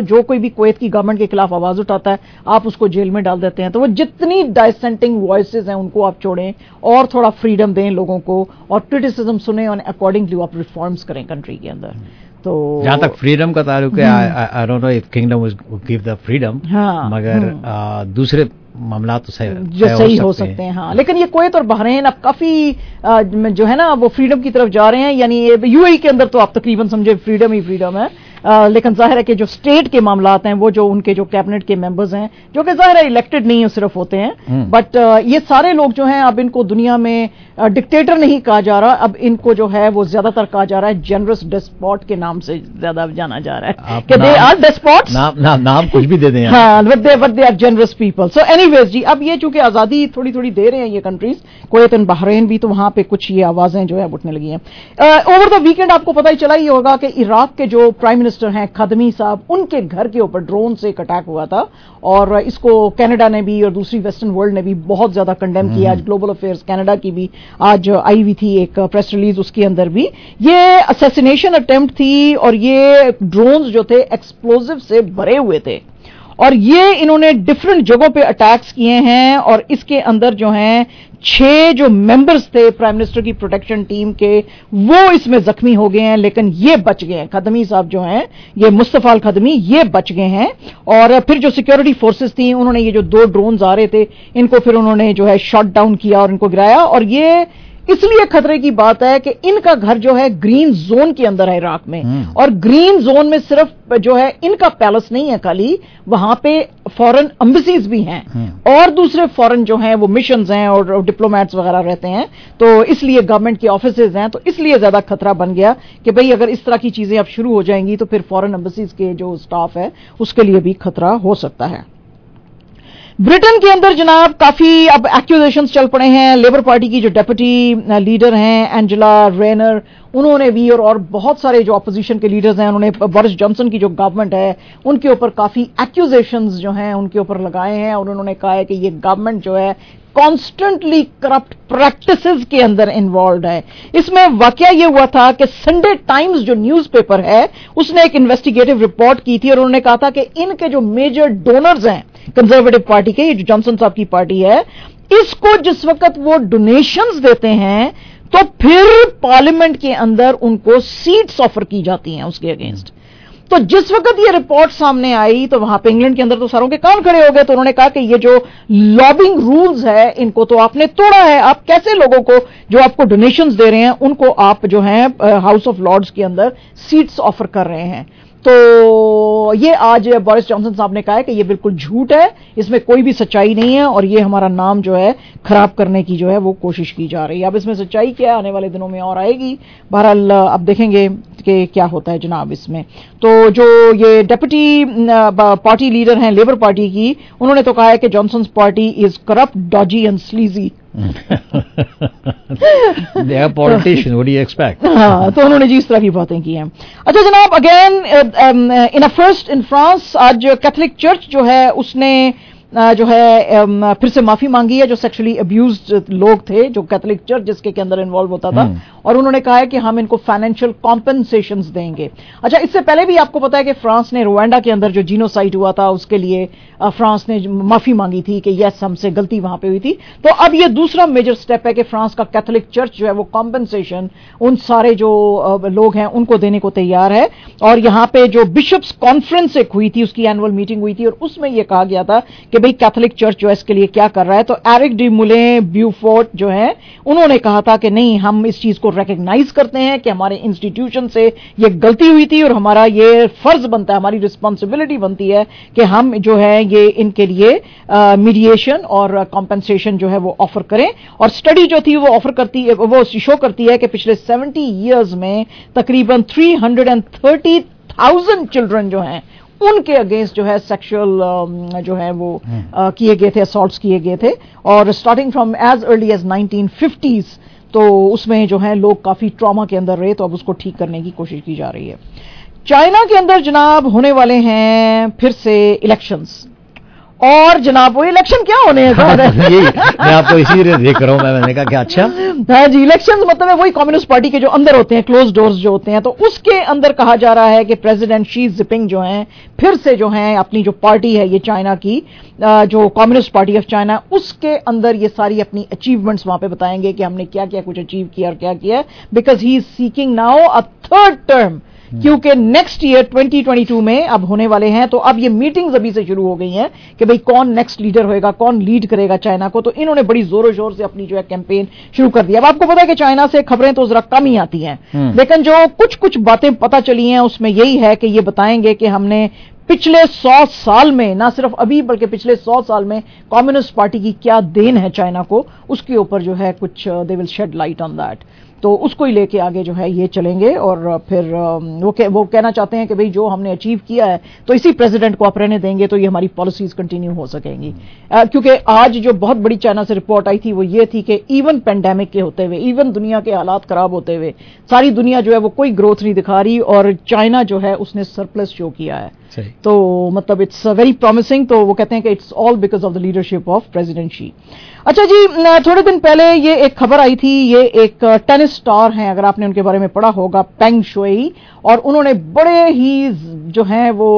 भी कुवैत की गवर्नमेंट के खिलाफ आवाज उठाता है आप उसको जेल में डाल देते हैं। तो वो जितनी डाइसेंटिंग वॉइसेस हैं उनको आप छोड़ें और थोड़ा फ्रीडम दें लोगों को और क्रिटिसिज्म सुने और अकॉर्डिंगली आप रिफॉर्म्स करें कंट्री के अंदर। तो जहाँ तक फ्रीडम का ताल्लुक है, I don't know if kingdom will give the freedom, मगर आ, दूसरे मामला तो सही, जो सही हो सकते हैं। हाँ, लेकिन ये कुवैत और बहरीन अब काफी आ, जो है ना वो फ्रीडम की तरफ जा रहे हैं, यानी यूएई के अंदर तो आप तकरीबन समझे फ्रीडम ही फ्रीडम है। आ, लेकिन जाहिर है कि जो स्टेट के मामलात हैं वो जो उनके जो कैबिनेट के मेंबर्स हैं जो कि जाहिर है इलेक्टेड नहीं है सिर्फ होते हैं, बट ये सारे लोग जो हैं अब इनको दुनिया में डिक्टेटर नहीं कहा जा रहा, अब इनको जो है वो ज्यादातर कहा जा रहा है जेनरस डेस्पॉट के नाम से ज्यादा जाना जा रहा है कि दे आर डेस्पॉट्स। नाम नाम नाम कुछ भी दे दें। हाँ, but they but they are generous people. So anyways जी, अब ये चूंकि आजादी थोड़ी थोड़ी दे रहे हैं ये कंट्रीज कुवैत एंड बहरीन भी, तो वहां पे कुछ ये आवाजें जो है उठने लगी हैं। ओवर द वीकेंड आपको पता ही चला ही होगा कि इराक के जो प्राइम मिनिस्टर हैं खदमी साहब, उनके घर के ऊपर ड्रोन से एक अटैक हुआ था और इसको कनाडा ने भी और दूसरी वेस्टर्न वर्ल्ड ने भी बहुत ज्यादा कंडेम किया। आज ग्लोबल अफेयर्स कनाडा की भी आज आई हुई थी एक प्रेस रिलीज, उसके अंदर भी ये असैसिनेशन अटेम्प्ट थी और ये ड्रोन्स जो थे एक्सप्लोजिव से भरे हुए थे और ये इन्होंने डिफरेंट जगहों पे अटैक्स किए हैं और इसके अंदर जो हैं छह जो मेंबर्स थे प्राइम मिनिस्टर की प्रोटेक्शन टीम के वो इसमें जख्मी हो गए हैं, लेकिन ये बच गए हैं। खदमी साहब जो हैं, ये मुस्तफा अल खदमी, ये बच गए हैं। और फिर जो सिक्योरिटी फोर्सेस थी उन्होंने ये जो दो ड्रोन्स आ रहे थे इनको फिर उन्होंने जो है शॉट डाउन किया और इनको गिराया। और ये इसलिए खतरे की बात है कि इनका घर जो है ग्रीन जोन के अंदर है इराक में, और ग्रीन जोन में सिर्फ जो है इनका पैलेस नहीं है खाली, वहां पे फॉरेन एम्बेसीज भी हैं और दूसरे फॉरेन जो हैं वो मिशंस हैं और डिप्लोमेट्स वगैरह रहते हैं, तो इसलिए गवर्नमेंट के ऑफिसेज हैं, तो इसलिए ज्यादा खतरा बन गया कि भाई अगर इस तरह की चीजें अब शुरू हो जाएंगी तो फिर फॉरेन एम्बेसीज के जो स्टाफ है उसके लिए भी खतरा हो सकता है। ब्रिटेन के अंदर जनाब काफी अब एक्यूजेशंस चल पड़े हैं। लेबर पार्टी की जो डेप्यूटी लीडर हैं एंजेला रेनर, उन्होंने भी और, और बहुत सारे जो अपोजिशन के लीडर्स हैं उन्होंने बोरिस जॉनसन की जो गवर्नमेंट है उनके ऊपर काफी एक्यूजेशंस जो हैं उनके ऊपर लगाए हैं और उन्होंने कहा है कि ये गवर्नमेंट जो है कॉन्स्टेंटली करप्ट प्रैक्टिसेस के अंदर इन्वॉल्व है। इसमें वाकया ये हुआ था कि संडे टाइम्स जो न्यूज़पेपर है उसने एक इन्वेस्टिगेटिव रिपोर्ट की थी और उन्होंने कहा था कि इनके जो मेजर डोनर्स हैं कंजर्वेटिव पार्टी के, ये जो जॉनसन साहब की पार्टी है, इसको जिस वक्त वो डोनेशंस देते हैं तो फिर पार्लियामेंट के अंदर उनको सीट्स ऑफर की जाती हैं उसके अगेंस्ट। तो जिस वक्त ये रिपोर्ट सामने आई तो वहां पे इंग्लैंड के अंदर तो सारों के कान खड़े हो गए, तो उन्होंने कहा कि ये जो लॉबिंग रूल्स है इनको तो आपने तोड़ा है। आप कैसे लोगों को जो आपको डोनेशंस दे रहे हैं उनको आप जो है हाउस ऑफ लॉर्ड्स के अंदर सीट्स ऑफर कर रहे हैं। तो ये आज बोरिस जॉनसन साहब ने कहा है कि ये बिल्कुल झूठ है, इसमें कोई भी सच्चाई नहीं है और ये हमारा नाम जो है खराब करने की जो है वो कोशिश की जा रही है। अब इसमें सच्चाई क्या है आने वाले दिनों में और आएगी, बहरहाल अब देखेंगे कि क्या होता है जनाब इसमें। तो जो ये डेप्यूटी पार्टी लीडर हैं लेबर पार्टी की, उन्होंने तो कहा है कि Johnson party is corrupt, dodgy and sleazy. They are politicians, what do you expect? हाँ, तो उन्होंने जी इस तरह की बातें की हैं। अच्छा जनाब, again in a first in France, आज कैथोलिक चर्च जो है उसने जो है फिर से माफी मांगी है जो सेक्सुअली अब्यूज्ड लोग थे, जो कैथोलिक चर्च जिसके के अंदर इन्वॉल्व होता था, और उन्होंने कहा है कि हम इनको फाइनेंशियल कॉम्पेंसेशंस देंगे। अच्छा, इससे पहले भी आपको पता है कि फ्रांस ने रुवांडा के अंदर जो जीनोसाइड हुआ था उसके लिए फ्रांस ने माफी मांगी थी कि यस हमसे गलती वहां पे हुई थी। तो अब ये दूसरा मेजर स्टेप है कि फ्रांस का कैथोलिक चर्च जो है वो कॉम्पेंसेशन उन सारे जो लोग हैं उनको देने को तैयार है। और यहां पे जो बिशप्स कॉन्फ्रेंस एक हुई थी, उसकी एनुअल मीटिंग हुई थी और उसमें यह कहा गया था कि भाई कैथोलिक चर्च जो है इसके लिए क्या कर रहा है। तो एरिक डी मुले ब्यूफोर्ट जो है उन्होंने कहा था कि नहीं, हम इस चीज को रिकॉग्नाइज करते हैं कि हमारे इंस्टीट्यूशन से ये गलती हुई थी और हमारा ये फर्ज बनता है, हमारी रिस्पॉन्सिबिलिटी बनती है कि हम जो है ये इनके लिए मीडिएशन और कॉम्पेंसेशन जो है वो ऑफर करें। और स्टडी जो थी वो ऑफर करती है, वो शो करती है कि पिछले सेवेंटी ईयर्स में तकरीबन three hundred and thirty thousand children जो हैं उनके अगेंस्ट जो है सेक्सुअल जो है वो uh, किए गए थे, असॉल्ट्स किए गए थे, और starting from as early as nineteen fifties. तो उसमें जो है लोग काफी ट्रॉमा के अंदर रहे, तो अब उसको ठीक करने की कोशिश की जा रही है। चाइना के अंदर जनाब होने वाले हैं फिर से इलेक्शंस, और जनाब वो इलेक्शन क्या होने हैं सर? यही मैं आपको इसीलिए देख रहा हूँ, मैं मैंने कहा कि अच्छा हाँ जी, इलेक्शन मतलब है वही कम्युनिस्ट पार्टी के जो अंदर होते हैं, क्लोज डोर्स जो होते हैं, तो उसके अंदर कहा जा रहा है कि प्रेसिडेंट शी जिनपिंग जो हैं फिर से जो हैं अपनी जो पार्टी है ये चाइना की, जो कम्युनिस्ट पार्टी ऑफ चाइना, उसके अंदर ये सारी अपनी अचीवमेंट्स वहां पे बताएंगे कि हमने क्या क्या कुछ अचीव किया और क्या किया, because he is seeking now a third term, क्योंकि next year twenty twenty two में अब होने वाले हैं। तो अब ये मीटिंग्स अभी से शुरू हो गई हैं कि भाई कौन नेक्स्ट लीडर होएगा, कौन लीड करेगा चाइना को। तो इन्होंने बड़ी जोरों शोर से अपनी जो है कैंपेन शुरू कर दिया। अब आपको पता है कि चाइना से खबरें तो जरा कम ही आती हैं, लेकिन जो कुछ कुछ बातें पता चली हैं उसमें यही है कि ये बताएंगे कि हमने पिछले सौ साल में, ना सिर्फ अभी बल्कि पिछले सौ साल में कम्युनिस्ट पार्टी की क्या देन है चाइना को, उसके ऊपर जो है कुछ they will shed light on that. तो उसको ही लेके आगे जो है ये चलेंगे। और फिर वो कह, वो कहना चाहते हैं कि भाई जो हमने अचीव किया है तो इसी प्रेसिडेंट को आप रहने देंगे तो ये हमारी पॉलिसीज कंटिन्यू हो सकेंगी। क्योंकि आज जो बहुत बड़ी चाइना से रिपोर्ट आई थी वो ये थी कि इवन पेंडेमिक के होते हुए, इवन दुनिया के हालात खराब होते हुए, सारी दुनिया जो है वो कोई ग्रोथ नहीं दिखा रही और चाइना जो है उसने सरप्लस शो किया है। तो मतलब इट्स वेरी प्रॉमिसिंग। तो वो कहते हैं कि it's all because of the leadership of president Xi. अच्छा जी, थोड़े दिन पहले ये एक खबर आई थी, ये एक टेनिस स्टार हैं, अगर आपने उनके बारे में पढ़ा होगा, पेंग शुई, और उन्होंने बड़े ही जो हैं वो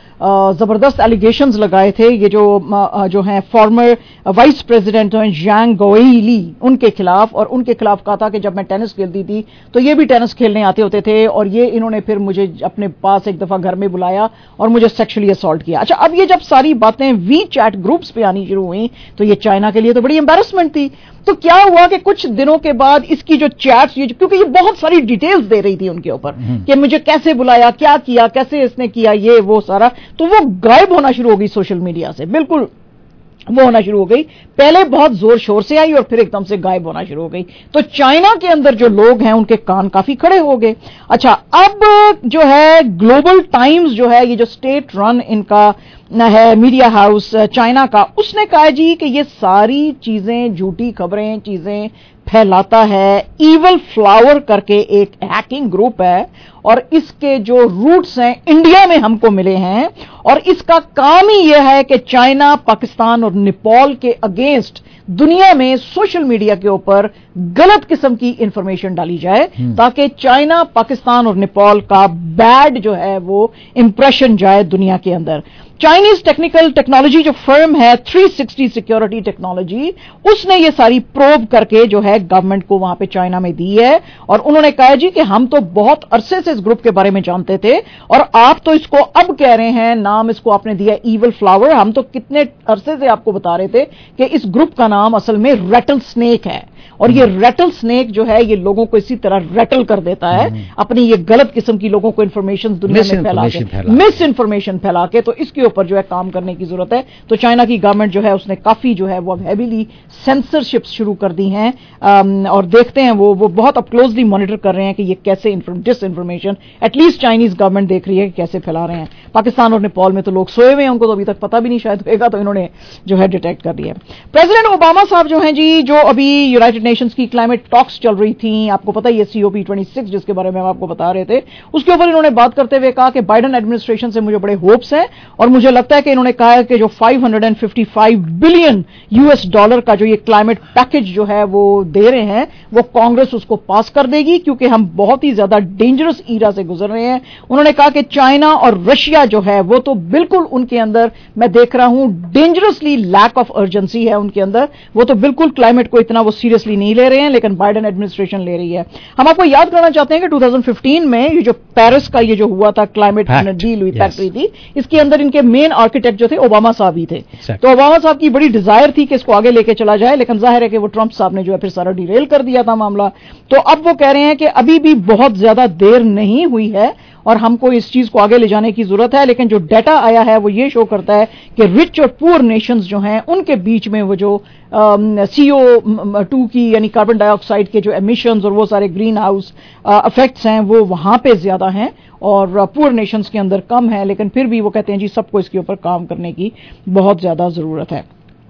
जबरदस्त एलिगेशंस लगाए थे ये जो जो हैं फॉर्मर वाइस प्रेसिडेंट हैं ज़ैंग गौई उनके खिलाफ। और उनके खिलाफ कहा था कि जब मैं टेनिस खेलती थी तो ये भी टेनिस खेलने आते होते थे और ये इन्होंने फिर मुझे अपने पास एक दफा घर में बुलाया और मुझे सेक्सुअली असॉल्ट किया। अच्छा, अब ये जब सारी बातें वी चैट ग्रुप्स पे आनी शुरू हुई तो ये चाइना के लिए तो बड़ी एम्बैरेसमेंट थी। तो क्या हुआ कि कुछ दिनों के बाद इसकी जो चैट्स, ये क्योंकि ये बहुत सारी डिटेल्स दे रही थी उनके ऊपर कि मुझे कैसे बुलाया, क्या किया, कैसे इसने किया, ये वो सारा, तो वो गायब होना शुरू हो गई सोशल मीडिया से, बिल्कुल वो होना शुरू हो गई। पहले बहुत जोर शोर से आई और फिर एकदम से गायब होना शुरू हो गई। तो चाइना के अंदर जो लोग हैं उनके कान काफी खड़े हो गए। अच्छा, अब जो है ग्लोबल टाइम्स जो है, ये जो स्टेट रन इनका है मीडिया हाउस चाइना का, उसने कहा जी कि ये सारी चीजें, झूठी खबरें, चीजें फैलाता है ईवल फ्लावर करके एक हैकिंग ग्रुप है और इसके जो रूट्स हैं इंडिया में हमको मिले हैं और इसका काम ही यह है कि चाइना, पाकिस्तान और नेपाल के अगेंस्ट दुनिया में सोशल मीडिया के ऊपर गलत किस्म की इंफॉर्मेशन डाली जाए ताकि चाइना, पाकिस्तान और नेपाल का बैड जो है वो इंप्रेशन जाए दुनिया के अंदर। चाइनीज टेक्निकल टेक्नोलॉजी जो फर्म है थ्री सिक्सटी सिक्योरिटी टेक्नोलॉजी, उसने ये सारी प्रोब करके जो है गवर्नमेंट को वहां पे चाइना में दी है और उन्होंने कहा जी कि हम तो बहुत अरसे से इस ग्रुप के बारे में जानते थे और आप तो इसको अब कह रहे हैं, नाम इसको आपने दिया ईवल फ्लावर। हम तो कितने अरसे से आपको बता रहे थे कि इस ग्रुप का नाम असल में रेटल स्नेक है और ये रेटल स्नेक जो है ये लोगों को इसी तरह रेटल कर देता है अपनी ये गलत किस्म की लोगों को इंफॉर्मेशन दुनिया में फैला के, मिस इंफॉर्मेशन फैला के। तो इसके ऊपर जो है काम करने की जरूरत है। तो चाइना की गवर्नमेंट जो है उसने काफी जो है वो अब हैवीली सेंसरशिप शुरू कर दी हैं और देखते हैं वो वो बहुत अब क्लोजली मॉनिटर कर रहे हैं कि ये कैसे disinformation at least Chinese government देख रही है कि कैसे फैला रहे हैं। पाकिस्तान और नेपाल में तो लोग सोए हुए हैं, उनको तो अभी तक पता भी नहीं शायद होगा, तो इन्होंने जो है डिटेक्ट कर दिया। प्रेसिडेंट ओबामा साहब जो हैं जी, जो अभी यूनाइटेड नेशंस की क्लाइमेट टॉक्स चल रही थी, आपको पता ही है C O P twenty six जिसके बारे में हम आपको बता रहे थे, उसके ऊपर इन्होंने बात करते हुए कहा कि बाइडेन एडमिनिस्ट्रेशन से मुझे बड़े होप्स हैं और मुझे लगता है कि इन्होंने कहा है कि जो five hundred fifty five billion US dollar का जो ये क्लाइमेट पैकेज जो है वो दे रहे हैं वो कांग्रेस उसको पास कर देगी क्योंकि हम बहुत ही ज्यादा डेंजरस ईरा से गुजर रहे हैं। उन्होंने कहा कि चाइना और रशिया जो है वो तो बिल्कुल उनके अंदर मैं देख रहा हूं डेंजरसली लैक ऑफ अर्जेंसी है उनके अंदर, वो तो बिल्कुल क्लाइमेट को इतना वो सीरियसली नहीं ले रहे हैं, लेकिन बाइडेन एडमिनिस्ट्रेशन ले रही है। हम आपको याद करना चाहते हैं कि टू थाउजेंड फिफ्टीन में ये जो पेरिस का ये जो हुआ था क्लाइमेट डील हुई फैक्ट्री थी, इसके अंदर इनके मेन आर्किटेक्ट जो थे ओबामा साहब ही थे। तो ओबामा साहब की बड़ी डिजायर थी कि इसको आगे लेके चला जाए, लेकिन जाहिर है कि वो ट्रंप साहब ने जो है फिर सारा डिरेल कर दिया था मामला। तो अब वो कह रहे हैं कि अभी भी बहुत ज्यादा देर नहीं हुई है और हमको इस चीज को आगे ले जाने की जरूरत है। लेकिन जो डाटा आया है वो ये शो करता है कि रिच और पुअर नेशंस जो हैं उनके बीच में वो जो सी ओ टू की यानी कार्बन डाइऑक्साइड के जो एमिशंस और वो सारे ग्रीन हाउस इफेक्ट्स हैं वो वहां पे ज्यादा हैं और पुअर नेशंस के अंदर कम है। लेकिन फिर भी वो कहते हैं जी सबको इसके ऊपर काम करने की बहुत ज्यादा जरूरत है।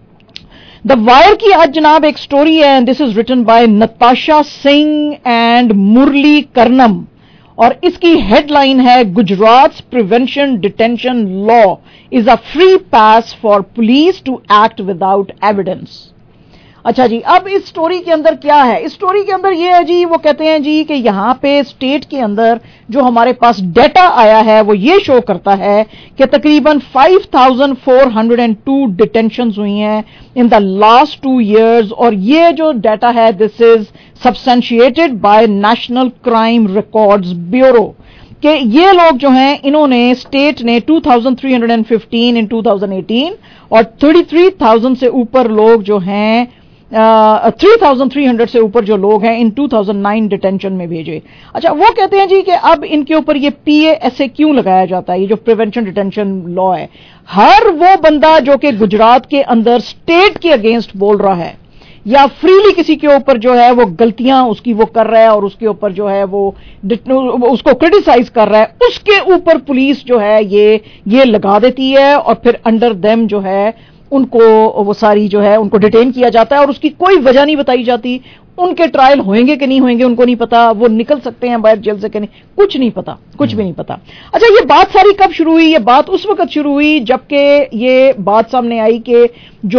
द वायर की आज जनाब एक स्टोरी है, this is written by Natasha Singh and Murali Karnam اور اس کی ہیڈ لائن ہے Gujarat prevention detention law is a free pass for police to act without evidence. اچھا جی, اب اس سٹوری کے اندر کیا ہے؟ اس سٹوری کے اندر یہ ہے جی, وہ کہتے ہیں جی کہ یہاں پہ اسٹیٹ کے اندر جو ہمارے پاس ڈیٹا آیا ہے وہ یہ شو کرتا ہے کہ تقریباً five thousand four hundred and two detentions ہوئی ہیں in the last two years, اور یہ جو ڈیٹا ہے this is substantiated by National Crime Records Bureau, کہ یہ لوگ جو ہیں انہوں نے اسٹیٹ نے two thousand three hundred fifteen in two thousand eighteen اور تھرٹی تھری تھاؤزینڈ سے اوپر لوگ جو ہیں تھری تھاؤزینڈ تھری ہنڈریڈ سے اوپر جو لوگ ہیں in two thousand nine detention میں بھیجے. اچھا, وہ کہتے ہیں جی کہ اب ان کے اوپر یہ پی اے ایس اے کیوں لگایا جاتا ہے, یہ جو پریونشن ڈیٹینشن لا ہے. ہر وہ بندہ جو کہ گجرات کے اندر اسٹیٹ کے اگینسٹ بول رہا ہے یا فریلی کسی کے اوپر جو ہے وہ غلطیاں اس کی وہ کر رہا ہے اور اس کے اوپر جو ہے وہ اس کو کرٹیسائز کر رہا ہے, اس کے اوپر پولیس جو ہے یہ یہ لگا دیتی ہے اور پھر انڈر دیم جو ہے ان کو وہ ساری جو ہے ان کو ڈیٹین کیا جاتا ہے اور اس کی کوئی وجہ نہیں بتائی جاتی. ان کے ٹرائل ہوئیں گے کہ نہیں ہوئیں گے ان کو نہیں پتا, وہ نکل سکتے ہیں باہر جیل سے کہ نہیں, کچھ نہیں پتا, کچھ بھی نہیں پتا. اچھا, یہ بات ساری کب شروع ہوئی؟ یہ بات اس وقت شروع ہوئی جبکہ یہ بات سامنے آئی کہ جو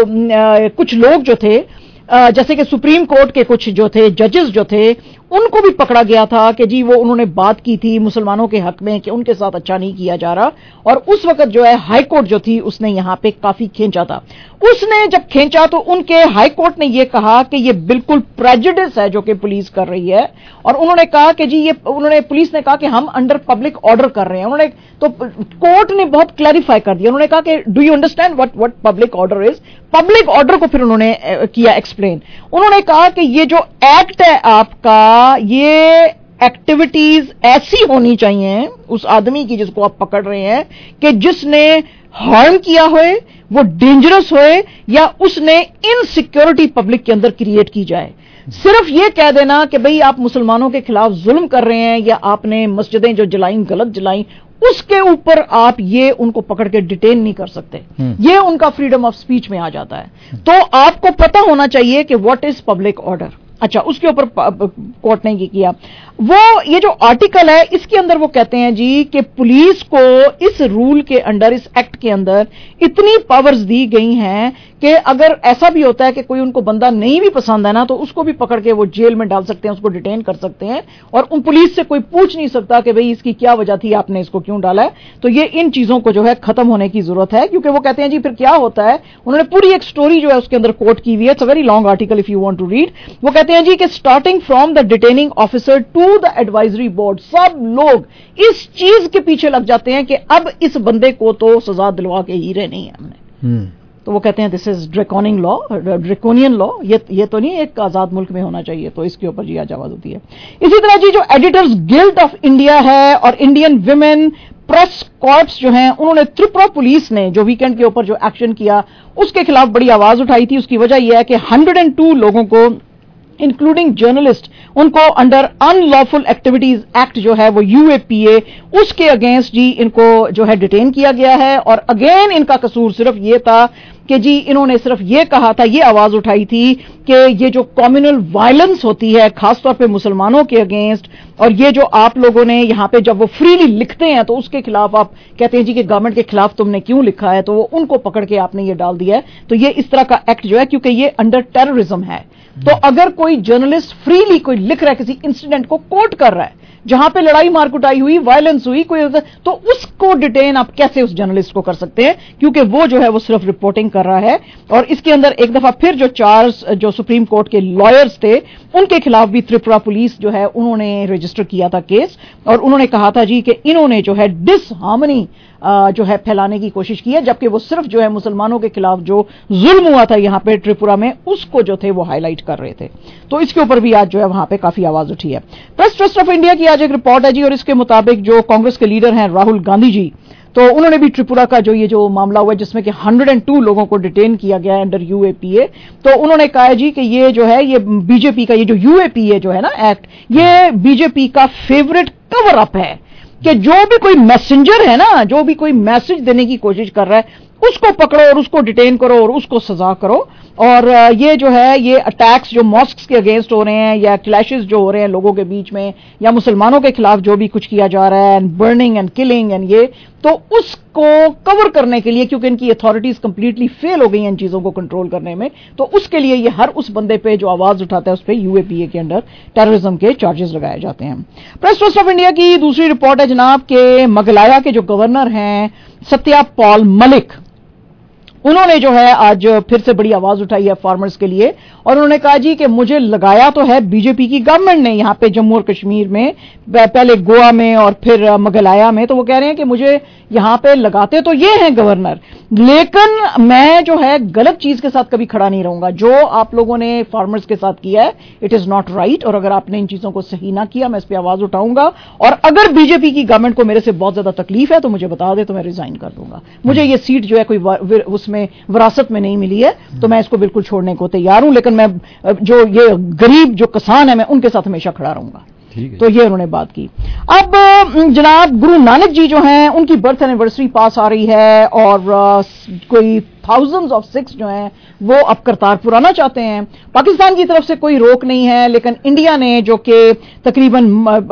کچھ لوگ جو تھے جیسے کہ سپریم کورٹ کے کچھ جو تھے ججز جو تھے ان کو بھی پکڑا گیا تھا کہ جی وہ انہوں نے بات کی تھی مسلمانوں کے حق میں کہ ان کے ساتھ اچھا نہیں کیا جا رہا, اور اس وقت جو ہے ہائی کورٹ جو تھی اس نے یہاں پہ کافی کھینچا تھا. اس نے جب کھینچا تو ان کے ہائی کورٹ نے یہ کہا کہ یہ بالکل پریجوڈس ہے جو کہ پولیس کر رہی ہے, اور انہوں نے کہا کہ جی یہ انہوں نے پولیس نے کہا کہ ہم انڈر پبلک آرڈر کر رہے ہیں. انہوں نے تو کورٹ نے بہت کلیریفائی کر دیا, انہوں نے کہا کہ do you understand what what public order is. Public order کو پھر انہوں نے کیا ایکسپلین. انہوں نے کہا کہ یہ جو ایکٹ ہے آپ کا, یہ ایکٹیویٹیز ایسی ہونی چاہیے اس آدمی کی جس کو آپ پکڑ رہے ہیں کہ جس نے ہارم کیا ہوئے, وہ ڈینجرس ہوئے, یا اس نے انسیکیورٹی پبلک کے اندر کریٹ کی جائے. صرف یہ کہہ دینا کہ بھئی آپ مسلمانوں کے خلاف ظلم کر رہے ہیں یا آپ نے مسجدیں جو جلائیں غلط جلائیں, اس کے اوپر آپ یہ ان کو پکڑ کے ڈیٹین نہیں کر سکتے. یہ ان کا فریڈم آف سپیچ میں آ جاتا ہے. تو آپ کو پتا ہونا چاہیے کہ واٹ از پبلک آرڈر. اچھا, اس کے اوپر کورٹ نے یہ کیا. وہ یہ جو آرٹیکل ہے اس کے اندر وہ کہتے ہیں جی کہ پولیس کو اس رول کے انڈر, اس ایکٹ کے اندر اتنی پاورز دی گئی ہیں کہ اگر ایسا بھی ہوتا ہے کہ کوئی ان کو بندہ نہیں بھی پسند ہے نا تو اس کو بھی پکڑ کے وہ جیل میں ڈال سکتے ہیں, اس کو ڈیٹین کر سکتے ہیں, اور ان پولیس سے کوئی پوچھ نہیں سکتا کہ بھئی اس کی کیا وجہ تھی, آپ نے اس کو کیوں ڈالا ہے. تو یہ ان چیزوں کو جو ہے ختم ہونے کی ضرورت ہے, کیونکہ وہ کہتے ہیں جی پھر کیا ہوتا ہے. انہوں نے پوری ایک سٹوری جو ہے اس کے اندر کوٹ کی ہوئی ہے, it's a very long article if you want to read. وہ کہتے ہیں جی کہ starting from the detaining officer to the advisory board, سب لوگ اس چیز کے پیچھے لگ جاتے ہیں کہ اب اس بندے کو تو سزا دلوا کے ہی رہنی ہے ہم نے. تو وہ کہتے ہیں دس از ڈریکوننگ لا, ڈریکونین لا, یہ تو نہیں ایک آزاد ملک میں ہونا چاہیے. تو اس کے اوپر جی آج آواز ہوتی ہے. اسی طرح جی جو ایڈیٹرز گلڈ آف انڈیا ہے اور انڈین ویمن پریس کارپس جو ہیں, انہوں نے تریپورا پولیس نے جو ویکینڈ کے اوپر جو ایکشن کیا اس کے خلاف بڑی آواز اٹھائی تھی. اس کی وجہ یہ ہے کہ ہنڈریڈ اینڈ ٹو لوگوں کو انکلوڈنگ جرنلسٹ ان کو under unlawful activities act جو ہے وہ یو اے پی اے اس کے اگینسٹ جی ان کو جو ہے ڈیٹین کیا گیا ہے. اور اگین ان کا قصور صرف یہ تھا کہ جی انہوں نے صرف یہ کہا تھا, یہ آواز اٹھائی تھی کہ یہ جو کمیونل وائلنس ہوتی ہے خاص طور پہ مسلمانوں کے اگینسٹ, اور یہ جو آپ لوگوں نے یہاں پہ جب وہ فریلی لکھتے ہیں تو اس کے خلاف آپ کہتے ہیں جی کہ گورنمنٹ کے خلاف تم نے کیوں لکھا ہے, تو وہ ان کو پکڑ کے آپ نے یہ ڈال دیا ہے. تو یہ اس طرح کا ایکٹ جو ہے کیونکہ یہ انڈر ٹیررزم ہے, تو اگر کوئی جرنلسٹ فریلی کوئی لکھ رہا ہے کسی انسیڈنٹ کو کوٹ کر رہا ہے جہاں پہ لڑائی مار کٹائی ہوئی, وائلنس ہوئی, کوئی تو اس کو ڈیٹین آپ کیسے اس جرنلسٹ کو کر سکتے ہیں, کیونکہ وہ جو ہے وہ صرف رپورٹنگ کر رہا ہے. اور اس کے اندر ایک دفعہ پھر جو چار جو سپریم کورٹ کے لائرز تھے ان کے خلاف بھی تریپورا پولیس جو ہے انہوں نے رجسٹر کیا تھا کیس, اور انہوں نے کہا تھا جی کہ انہوں نے جو ہے ڈس ہارمنی جو ہے پھیلانے کی کوشش کی ہے, جبکہ وہ صرف جو ہے مسلمانوں کے خلاف جو ظلم ہوا تھا یہاں پہ تریپورا میں اس کو جو تھے وہ ہائی لائٹ کر رہے تھے. تو اس کے اوپر بھی آج جو ہے وہاں پہ کافی آواز اٹھی ہے. پریس ٹرسٹ آف انڈیا کی آج ایک رپورٹ ہے جی, اور اس کے مطابق جو کانگریس کے لیڈر ہیں راہل گاندھی جی, تو انہوں نے بھی تریپورا کا جو یہ جو معاملہ ہوا ہے جس میں کہ ہنڈریڈ اینڈ ٹو لوگوں کو ڈیٹین کیا گیا ہے انڈر یو اے پی اے, تو انہوں نے کہا جی کہ یہ جو ہے یہ بی جے پی کا یہ جو یو اے پی اے جو ہے نا ایکٹ, یہ بی جے پی کا فیوریٹ کور اپ ہے کہ جو بھی کوئی میسنجر ہے نا, جو بھی کوئی میسج دینے کی کوشش کر رہا ہے उसको पकड़ो और उसको डिटेन करो और उसको सजा करो। और ये जो है ये अटैक्स जो मॉस्क्स के अगेंस्ट हो रहे हैं या क्लैशेस जो हो रहे हैं लोगों के बीच में या मुसलमानों के खिलाफ जो भी कुछ किया जा रहा है and burning and killing and ये, तो उसको कवर करने के लिए, क्योंकि इनकी अथॉरिटीज कंप्लीटली फेल हो गई हैं इन चीजों को कंट्रोल करने में, तो उसके लिए ये हर उस बंदे पे जो आवाज उठाता है उस पर यूएपीए के अंडर टेररिज्म के चार्जेस लगाए जाते हैं। प्रेस ट्रस्ट ऑफ इंडिया की दूसरी रिपोर्ट है जनाब के मेघालय के जो गवर्नर हैं सत्यपाल मलिक, उन्होंने जो है आज फिर से बड़ी आवाज उठाई है फार्मर्स के लिए और उन्होंने कहा जी कि मुझे लगाया तो है बीजेपी की गवर्नमेंट ने यहां पे जम्मू और कश्मीर में, पहले गोवा में और फिर मेघालय में, तो वो कह रहे हैं कि मुझे यहां पे लगाते तो ये हैं गवर्नर, लेकिन मैं जो है गलत चीज के साथ कभी खड़ा नहीं रहूंगा। जो आप लोगों ने फार्मर्स के साथ किया है इट इज नॉट राइट, और अगर आपने इन चीजों को सही ना किया मैं इस पर आवाज उठाऊंगा, और अगर बीजेपी की गवर्नमेंट को मेरे से बहुत ज्यादा तकलीफ है तो मुझे बता दे तो मैं रिजाइन कर दूंगा। मुझे ये सीट जो है कोई उसमें विरासत में नहीं मिली है तो मैं इसको बिल्कुल छोड़ने को तैयार हूं, लेकिन मैं जो ये गरीब जो किसान है मैं उनके साथ हमेशा खड़ा रहूंगा। तो ये उन्होंने बात की। अब जनाब गुरु नानक जी जो हैं उनकी बर्थ एनिवर्सरी पास आ रही है और कोई थाउजेंड्स ऑफ सिख्स जो हैं वो अब करतारपुर आना चाहते हैं। पाकिस्तान की तरफ से कोई रोक नहीं है, लेकिन इंडिया ने जो कि तकरीबन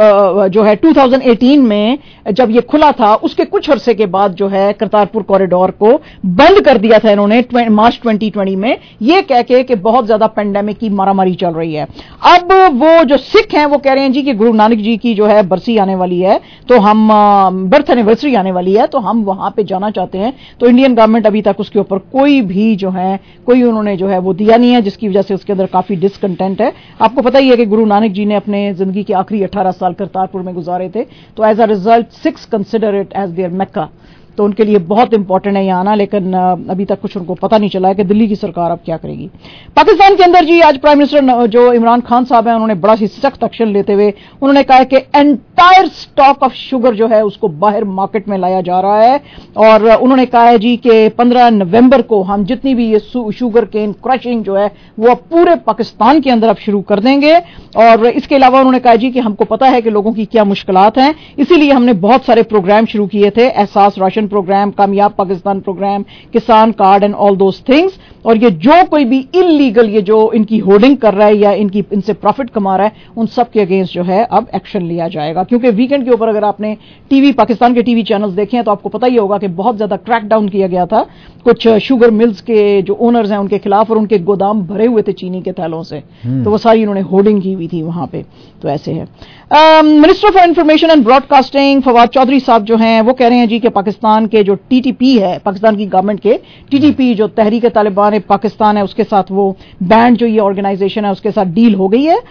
जो है दो हज़ार अठारह में जब ये खुला था उसके कुछ अरसे के बाद जो है करतारपुर कॉरिडोर को बंद कर दिया था इन्होंने मार्च दो हज़ार बीस में, ये कह के कि बहुत ज्यादा पेंडेमिक की मारामारी चल रही है। अब वो जो सिख हैं वो कह रहे हैं जी कि गुरु नानक जी की जो है बरसी आने वाली है, तो हम बर्थ एनिवर्सरी आने वाली है तो हम वहां पे जाना चाहते हैं। तो इंडियन गवर्नमेंट अभी तक उसके ऊपर कोई भी जो है कोई उन्होंने जो है वो दिया नहीं है, जिसकी वजह से उसके अंदर काफी डिसकंटेंट है। आपको पता ही है कि गुरु नानक जी ने अपने जिंदगी के आखिरी अठारह साल करतारपुर में गुजारे थे, तो as a result Sikhs consider it as their Mecca, तो उनके लिए बहुत इंपॉर्टेंट है यहाँ आना, लेकिन अभी तक कुछ उनको पता नहीं चला है कि दिल्ली की सरकार अब क्या करेगी। पाकिस्तान के अंदर जी आज प्राइम मिनिस्टर जो इमरान खान साहब हैं उन्होंने बड़ा ही सख्त एक्शन लेते हुए उन्होंने कहा कि एंटायर स्टॉक ऑफ शुगर जो है उसको बाहर मार्केट में लाया जा रहा है, और उन्होंने कहा है जी कि पंद्रह नवंबर को हम जितनी भी ये शुगर केन क्रशिंग जो है वो अब पूरे पाकिस्तान के अंदर अब शुरू कर देंगे। और इसके अलावा उन्होंने कहा जी कि हमको पता है कि लोगों की क्या मुश्किलात हैं, इसीलिए हमने बहुत सारे प्रोग्राम शुरू किए थे, एहसास ration programme, Kamyab Pakistan programme, Kisan card and all those things. और ये जो कोई भी इलीगल ये जो इनकी होर्डिंग कर रहा है या इनकी इनसे प्रॉफिट कमा रहा है उन सब के अगेंस्ट जो है अब एक्शन लिया जाएगा। क्योंकि वीकेंड के ऊपर अगर आपने टीवी पाकिस्तान के टीवी चैनल्स देखे हैं तो आपको पता ही होगा कि बहुत ज्यादा क्रैकडाउन किया गया था कुछ शुगर मिल्स के जो ओनर्स हैं उनके खिलाफ, और उनके गोदाम भरे हुए थे चीनी के थैलों से, तो वो सारी उन्होंने होर्डिंग की हुई थी वहां पे। तो ऐसे है। Minister for information and broadcasting Fawad Chaudhry साहब जो हैं वो कह रहे हैं जी कि पाकिस्तान के जो टीटीपी है, पाकिस्तान की गवर्नमेंट के टीटीपी जो तहरीक तालिबान पाकिस्तान है उसके साथ वो बैंड जो ये ऑर्गेनाइजेशन है उसके साथ डील हो गई है,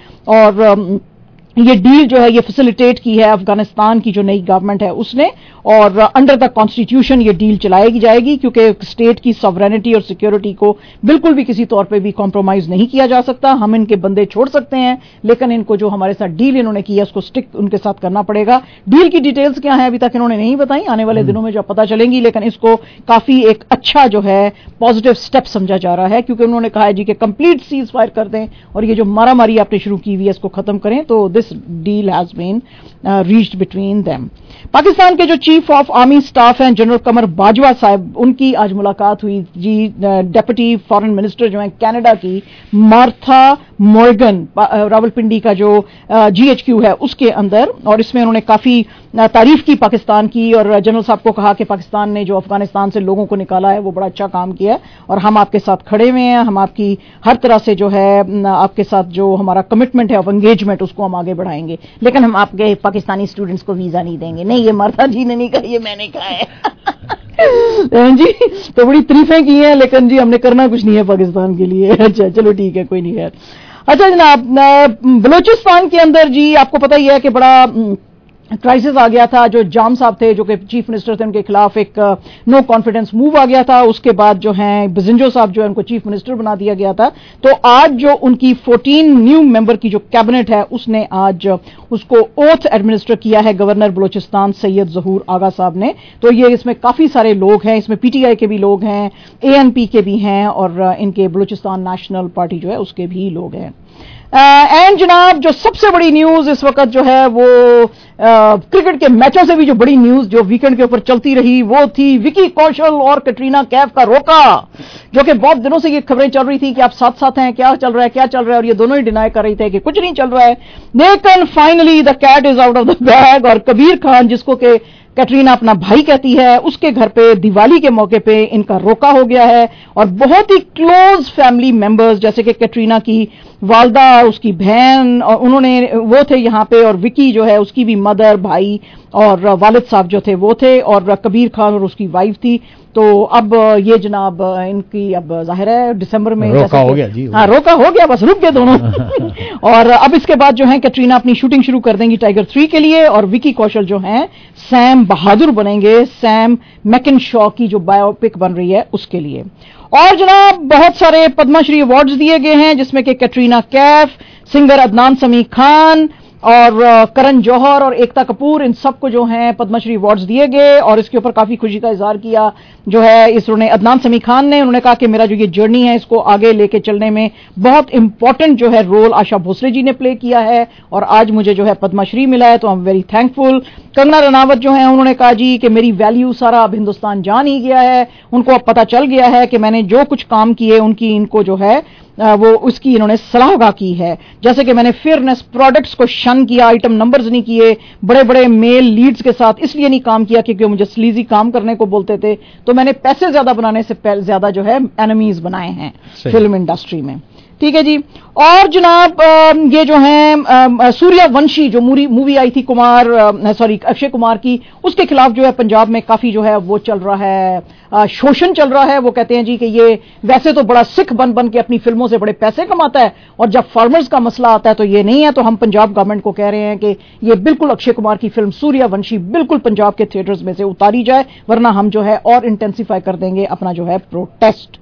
और ये डील जो है ये फैसिलिटेट की है अफगानिस्तान की जो नई गवर्नमेंट है उसने, और अंडर द कॉन्स्टिट्यूशन ये डील चलाएगी जाएगी, क्योंकि स्टेट की सॉवरेनिटी और सिक्योरिटी को बिल्कुल भी किसी तौर पे भी कॉम्प्रोमाइज नहीं किया जा सकता। हम इनके बंदे छोड़ सकते हैं, लेकिन इनको जो हमारे साथ डील इन्होंने की है उसको स्टिक उनके साथ करना पड़ेगा। डील की डिटेल्स क्या है अभी तक इन्होंने नहीं बताई, आने वाले दिनों में जो पता चलेंगी, लेकिन इसको काफी एक अच्छा जो है पॉजिटिव स्टेप समझा जा रहा है, क्योंकि उन्होंने कहा है जी कि कंप्लीट सीज फायर कर दें और ये जो मारामारी आपने शुरू की हुई है इसको खत्म करें। तो this deal has been reached between them. Pakistan के जो चीफ ऑफ आर्मी स्टाफ हैं जनरल कमर बाजवा साहब, उनकी आज मुलाकात हुई जी डेप्यूटी फॉरेन मिनिस्टर जो हैं कनाडा की मार्था मॉर्गन, रावलपिंडी का जो जीएचक्यू है उसके अंदर, और इसमें उन्होंने काफी तारीफ की पाकिस्तान की, और जनरल साहब को कहा कि पाकिस्तान ने जो अफगानिस्तान से लोगों को निकाला है वो बड़ा अच्छा काम किया है और हम आपके साथ खड़े हुए हैं, हम आपकी हर तरह से जो है आपके साथ जो हमारा कमिटमेंट है ऑफ एंगेजमेंट उसको हम आगे बढ़ाएंगे, लेकिन हम आपके पाकिस्तानी स्टूडेंट्स को वीजा नहीं देंगे। नहीं, ये मार्था जी ने नहीं कहा, ये मैंने कहा है जी। तो बड़ी तारीफें की हैं, लेकिन जी हमने करना कुछ नहीं है पाकिस्तान के लिए। अच्छा चलो ठीक है, कोई नहीं है। अच्छा जनाब, बलूचिस्तान के अंदर जी आपको पता ही है कि बड़ा क्राइसिस आ गया था। जो जाम साहब थे जो कि चीफ मिनिस्टर थे उनके खिलाफ एक नो कॉन्फिडेंस मूव आ गया था, उसके बाद जो है बजिंजो साहब जो है उनको चीफ मिनिस्टर बना दिया गया था। तो आज जो उनकी चौदह न्यू मेंबर की जो कैबिनेट है उसने आज उसको ओथ एडमिनिस्टर किया है गवर्नर बलूचिस्तान सैयद जहूर आगा साहब ने। तो ये इसमें काफी सारे लोग हैं, इसमें पीटीआई के भी लोग हैं, एएनपी के भी हैं, और इनके बलूचिस्तान नेशनल पार्टी जो है उसके भी लोग हैं। एंड जनाब जो सबसे बड़ी न्यूज इस वक्त जो है वो क्रिकेट के मैचों से भी जो बड़ी न्यूज जो वीकेंड के ऊपर चलती रही वो थी विकी कौशल और कैटरीना कैफ का रोका, जो कि बहुत दिनों से ये खबरें चल रही थी कि आप साथ साथ हैं, क्या चल रहा है क्या चल रहा है, और ये दोनों ही डिनाई कर रहे थे कि कुछ नहीं चल रहा है। लेकिन finally the cat is out of the bag, और कबीर खान जिसको के कैटरीना अपना भाई कहती है, उसके घर पे दिवाली के मौके पे इनका रोका हो गया है। और बहुत ही क्लोज फैमिली मेंबर्स जैसे कि कैटरीना की वालदा, उसकी बहन, और उन्होंने वो थे यहाँ पे, और विकी जो है उसकी भी मदर, भाई और वालिद साहब जो थे वो थे, और कबीर खान और उसकी वाइफ थी। तो अब ये जनाब इनकी अब जाहिर है दिसंबर में रोका हो गया जी, हाँ रोका हो गया, बस रुक गए दोनों। और अब इसके बाद जो है कैटरीना अपनी शूटिंग शुरू कर देंगी टाइगर थ्री के लिए, और विकी कौशल जो हैं सैम बहादुर बनेंगे, सैम मैकिनशॉ की जो बायोपिक बन रही है उसके लिए। और जनाब बहुत सारे पद्मश्री अवार्ड्स दिए गए हैं जिसमें कि कैटरीना कैफ, सिंगर अदनान समी खान और करण जौहर और एकता कपूर, इन सबको जो हैं पद्मश्री अवार्ड्स दिए गए। और इसके ऊपर काफी खुशी का इजहार किया जो है इस उन्होंने अदनान समी खान ने, उन्होंने कहा कि मेरा जो ये जर्नी है इसको आगे लेके चलने में बहुत इंपॉर्टेंट जो है रोल आशा भोसले जी ने प्ले किया है, और आज मुझे जो है पद्मश्री मिला है तो I am very thankful. Kangana Ranaut जो है उन्होंने कहा जी कि मेरी वैल्यू सारा अब हिंदुस्तान जान ही गया है, उनको अब पता चल गया है कि मैंने जो कुछ काम किए उनकी इनको जो है वो उसकी इन्होंने सलाहगा की है। जैसे कि मैंने फेयरनेस प्रोडक्ट्स को शन किया, आइटम नंबर्स नहीं किए, बड़े बड़े मेल लीड्स के साथ इसलिए नहीं काम किया क्योंकि मुझे स्लीजी काम करने को बोलते थे, तो मैंने पैसे ज्यादा बनाने से ज्यादा जो है एनिमीज बनाए हैं फिल्म इंडस्ट्री में। ठीक है जी। और जनाब ये जो है सूर्यवंशी जो मूवी आई थी कुमार सॉरी अक्षय कुमार की, उसके खिलाफ जो है पंजाब में काफी जो है वो चल रहा है, शोषण चल रहा है। वो कहते हैं जी कि ये वैसे तो बड़ा सिख बन बन के अपनी फिल्मों से बड़े पैसे कमाता है, और जब फार्मर्स का मसला आता है तो ये नहीं है। तो हम पंजाब गवर्नमेंट को कह रहे हैं कि ये बिल्कुल अक्षय कुमार की फिल्म सूर्यवंशी बिल्कुल पंजाब के थिएटर्स में से उतारी जाए, वरना हम जो है और इंटेंसिफाई कर देंगे अपना जो है प्रोटेस्ट।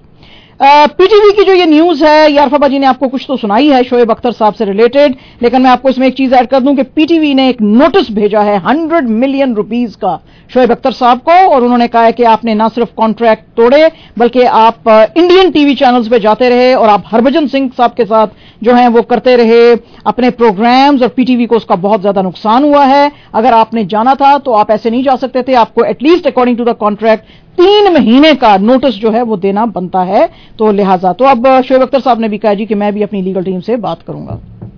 पीटीवी की जो ये न्यूज है, यारफा जी ने आपको कुछ तो सुनाई है शोएब अख्तर साहब से रिलेटेड, लेकिन मैं आपको इसमें एक चीज ऐड कर दूं कि पीटीवी ने एक नोटिस भेजा है हंड्रेड मिलियन रुपीस का शोएब अख्तर साहब को, और उन्होंने कहा है कि आपने ना सिर्फ कॉन्ट्रैक्ट तोड़े बल्कि आप इंडियन टीवी चैनल्स पे जाते रहे और आप हरभजन सिंह साहब के साथ जो है वो करते रहे अपने प्रोग्राम्स, और पीटीवी को उसका बहुत ज्यादा नुकसान हुआ है। अगर आपने जाना था तो आप ऐसे नहीं जा सकते थे, आपको at least according to the contract तीन महीने का नोटिस जो है वो देना बनता है। तो लिहाजा तो अब शोएब अख्तर साहब ने भी कहा जी कि मैं भी अपनी लीगल टीम से बात करूंगा।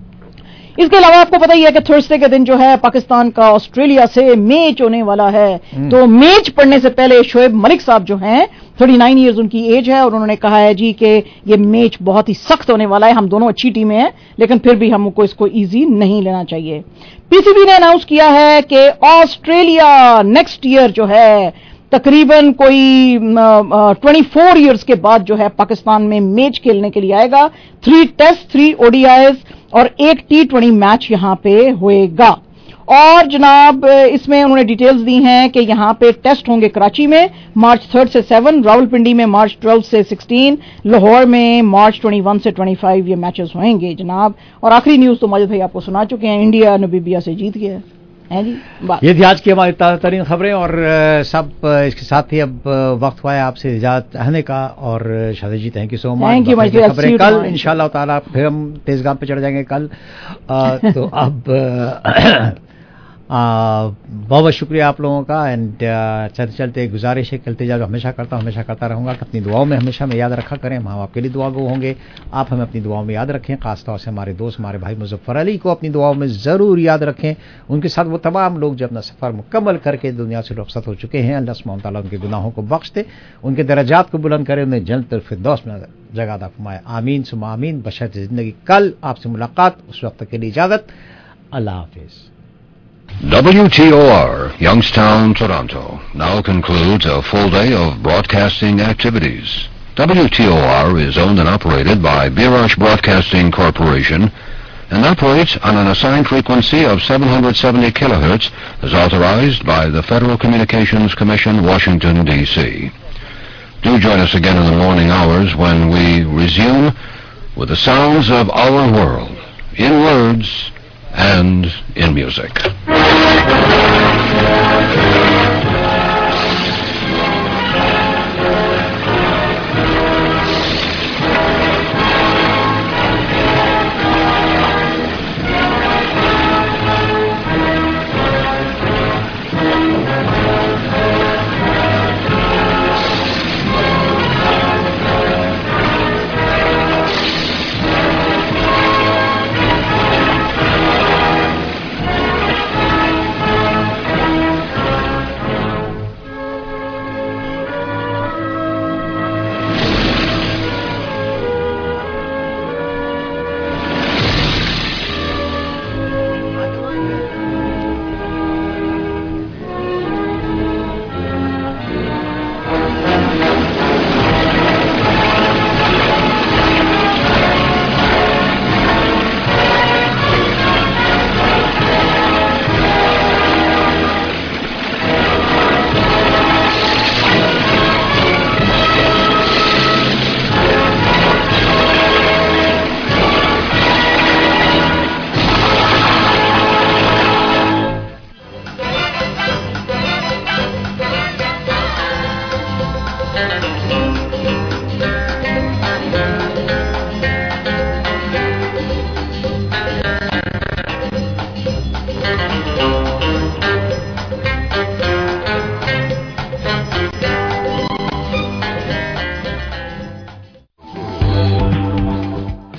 इसके अलावा आपको पता ही है कि थर्सडे के दिन जो है पाकिस्तान का ऑस्ट्रेलिया से मैच होने वाला है। तो मैच पढ़ने से पहले शोएब मलिक साहब जो हैं थर्टी नाइन ईयर्स उनकी एज है, और उन्होंने कहा है जी कि ये मैच बहुत ही सख्त होने वाला है। हम दोनों अच्छी टीमें हैं लेकिन फिर भी हमको इसको इजी नहीं लेना चाहिए। पीसीबी ने अनाउंस किया है कि ऑस्ट्रेलिया नेक्स्ट ईयर जो है तकरीबन कोई ट्वेंटी फोर ईयर्स के बाद जो है पाकिस्तान में मैच खेलने के लिए आएगा। थ्री टेस्ट, थ्री ओडीआईज और एक टी ट्वेंटी मैच यहां पे होएगा। और जनाब इसमें उन्होंने डिटेल्स दी हैं कि यहां पे टेस्ट होंगे कराची में मार्च थर्ड से सेवन, रावलपिंडी में मार्च ट्वेल्व से सिक्सटीन, लाहौर में मार्च ट्वेंटी वन से ट्वेंटी फाइव ये मैचेस होंगे जनाब। और आखिरी न्यूज तो माजिद भाई आपको सुना चुके हैं, इंडिया नामीबिया से जीत गया है जी। ये थी आज की हमारी ताज़ा तरीन खबरें, और सब इसके साथ ही अब वक्त हुआ है आपसे इजाजत चाहने का। और शादी जी थैंक यू सो मच। खबरें कल इंशाल्लाह ताला फिर हम तेजगाम पे चढ़ जाएंगे कल। आ, तो अब बहुत बहुत शुक्रिया आप लोगों का। एंड चलते चलते गुजारिश है चलते जाओ, हमेशा करता हूँ हमेशा करता रहूँगा कि अपनी दुआओं में हमेशा में याद रखा करें। हम आपके लिए दुआ गो होंगे, आप हमें अपनी दुआओं में याद रखें। खासतौर से हमारे दोस्त हमारे भाई मुजफ्फर अली को अपनी दुआओं में ज़रूर याद रखें। उनके साथ वो तमाम लोग जो अपना सफ़र मुकम्मल करके दुनिया से रुखसत हो चुके हैं, अल्लाह सुब्हानहू तआला उनके गुनाहों को बख्श दे, उनके दर्जात को बुलंद करे, उन्हें जन्नतुल फिरदौस में जगह अता फरमाए। आमीन सुम्मा आमीन। बशर्ते ज़िंदगी कल आपसे मुलाकात, उस वक्त के लिए इजाज़त। अल्लाह हाफिज़। W T O R, Youngstown, Toronto, now concludes a full day of broadcasting activities. W T O R is owned and operated by Birash Broadcasting Corporation and operates on an assigned frequency of seven hundred seventy kilohertz as authorized by the Federal Communications Commission, Washington, D C Do join us again in the morning hours when we resume with the sounds of our world, in words and in music.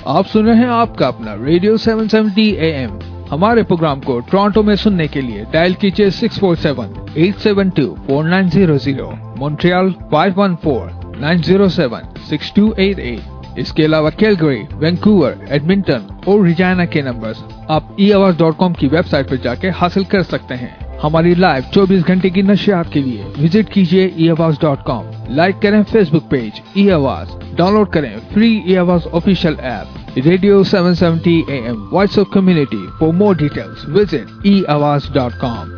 आप सुन रहे हैं आपका अपना radio seven seventy A M. हमारे program को Toronto में सुनने के लिए डायल कीजिए six four seven eight seven two four nine zero zero, Montreal five one four nine zero seven six two eight eight. इसके अलावा कैलगरी, वैंकूवर, एडमिंटन और रिजाना के नंबर्स आप ई आवाज डॉट कॉम की वेबसाइट पर जाके हासिल कर सकते हैं। हमारी लाइव चौबीस घंटे की नशियात के लिए विजिट कीजिए E Awaz dot com. Like करें Facebook page E Awaz, download करें free E Awaz official app radio seven seventy A M voice of community. For more details visit E Awaz dot com.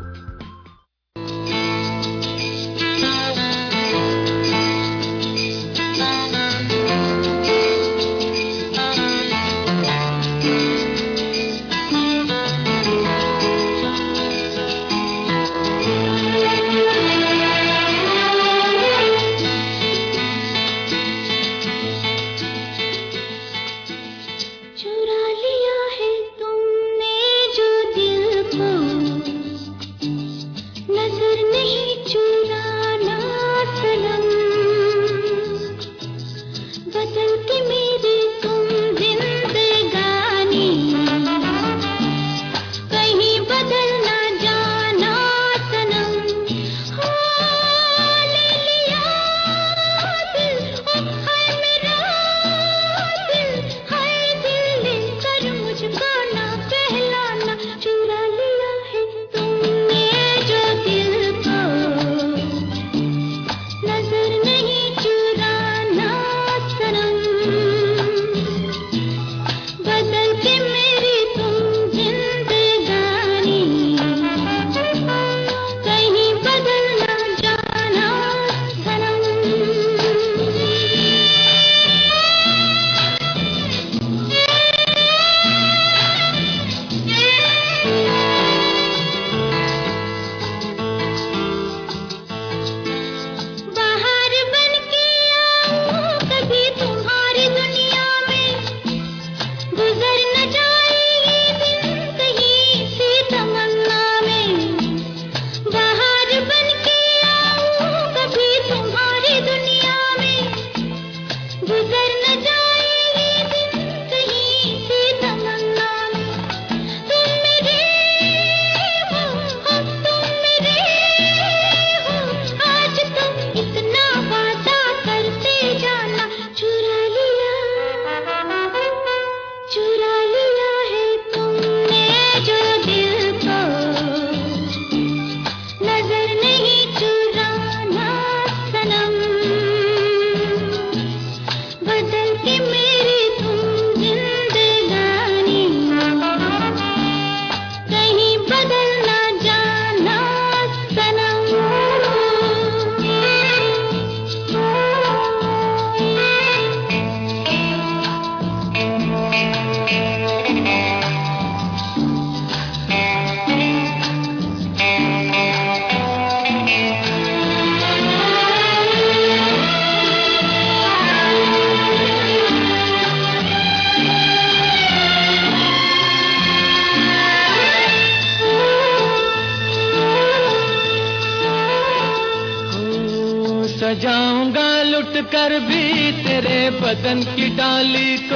सजाऊंगा लुट कर भी तेरे बदन की डाली को,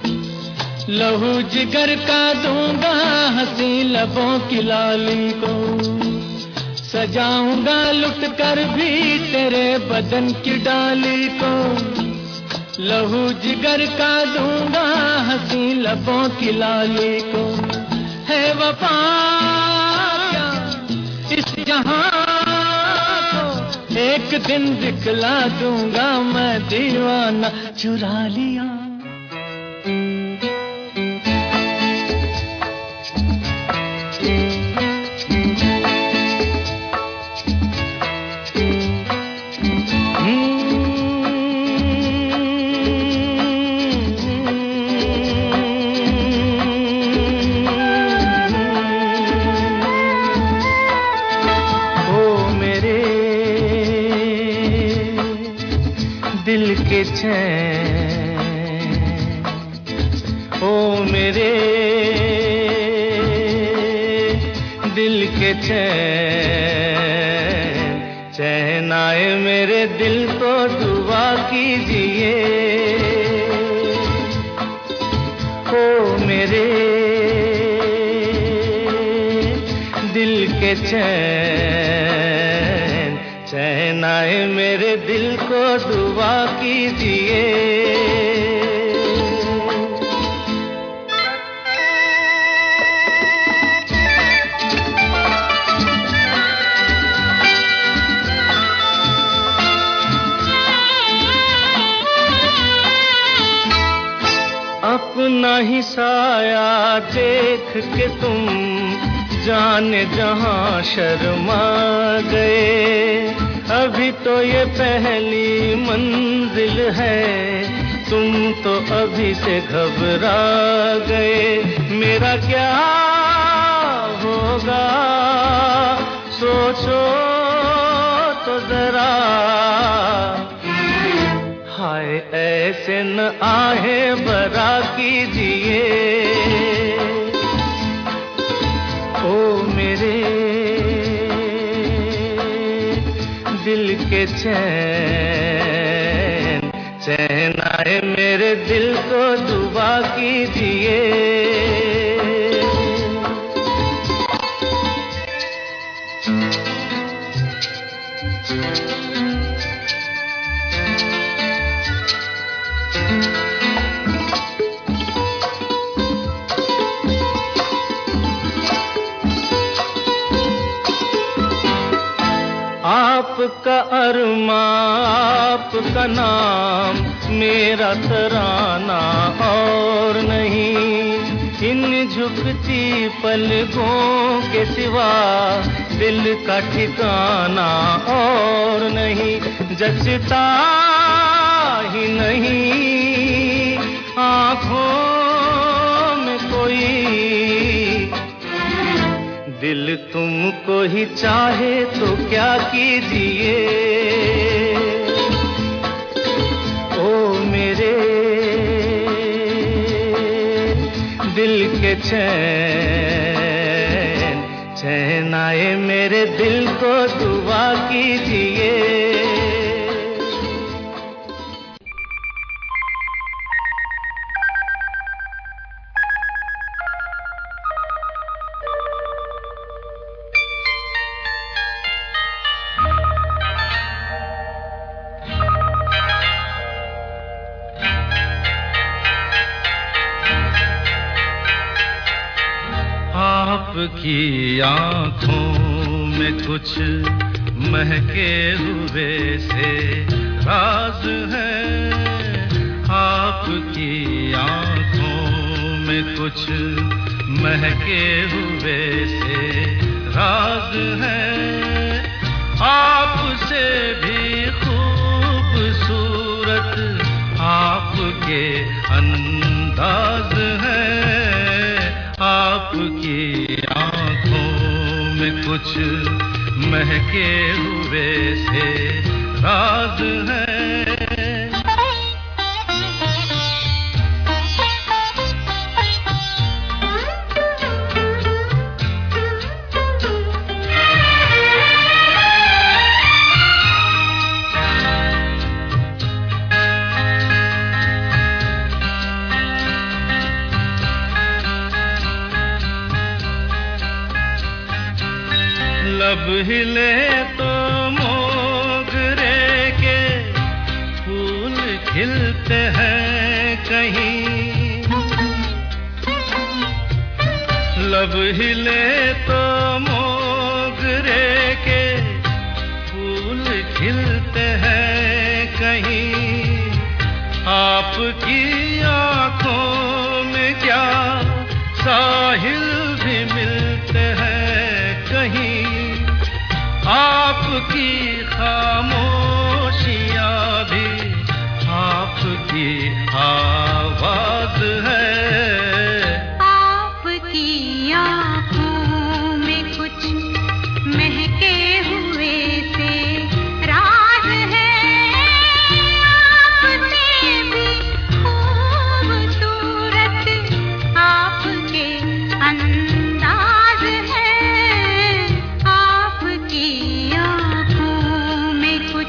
लहू जिगर का दूंगा हंसी लबों की लाली को। सजाऊंगा लुट कर भी तेरे बदन की डाली को, लहू जिगर का दूंगा हंसी लबों की लाली को। है वफा क्या इस जहां एक दिन दिखला दूंगा मैं दीवाना चुरा लिया। ओ मेरे दिल के चैन, चैन आए मेरे दिल को दुआ कीजिए। मेरे दिल के चैन चैन आए मेरे दिल को दुआ कीजिए। अपना ही साया देख के तुम जाने जहां शर्मा गए। अभी तो ये पहली मंजिल है, तुम तो अभी से घबरा गए। मेरा क्या होगा सोचो तो जरा, हाय ऐसे न आहे बरा कीजिए। ओ मेरे दिल के चैन चैन आए मेरे दिल को दुआ कीजिए। आपका अरमा आपका नाम मेरा तराना और नहीं। इन झुकती पलकों के सिवा दिल का ठिकाना और नहीं। जचता ही नहीं आँखों में कोई, दिल तुमको ही चाहे तो क्या कीजिए। ओ मेरे दिल के चैन चैन आए मेरे दिल को दुआ कीजिए। आपकी आँखों में कुछ महके हुए से राज है। आपकी आँखों में कुछ महके हुए से राज है। आपसे भी खूबसूरत आपके अंदाज है। आपकी आँखों में कुछ महके हुए से राज है। लब हिले तो मोगरे के फूल खिलते हैं कहीं। लब हिले तो मोगरे के फूल खिलते हैं कहीं। आपकी आँखों में क्या साहिल भी मिलते हैं कहीं। आपकी खामोशियाँ भी आपकी आवाज है। आपकी आँखों में कुछ महके हुए से राज है। आपसे भी खूबसूरत आपके अंदाज है। आपकी आँखों में कुछ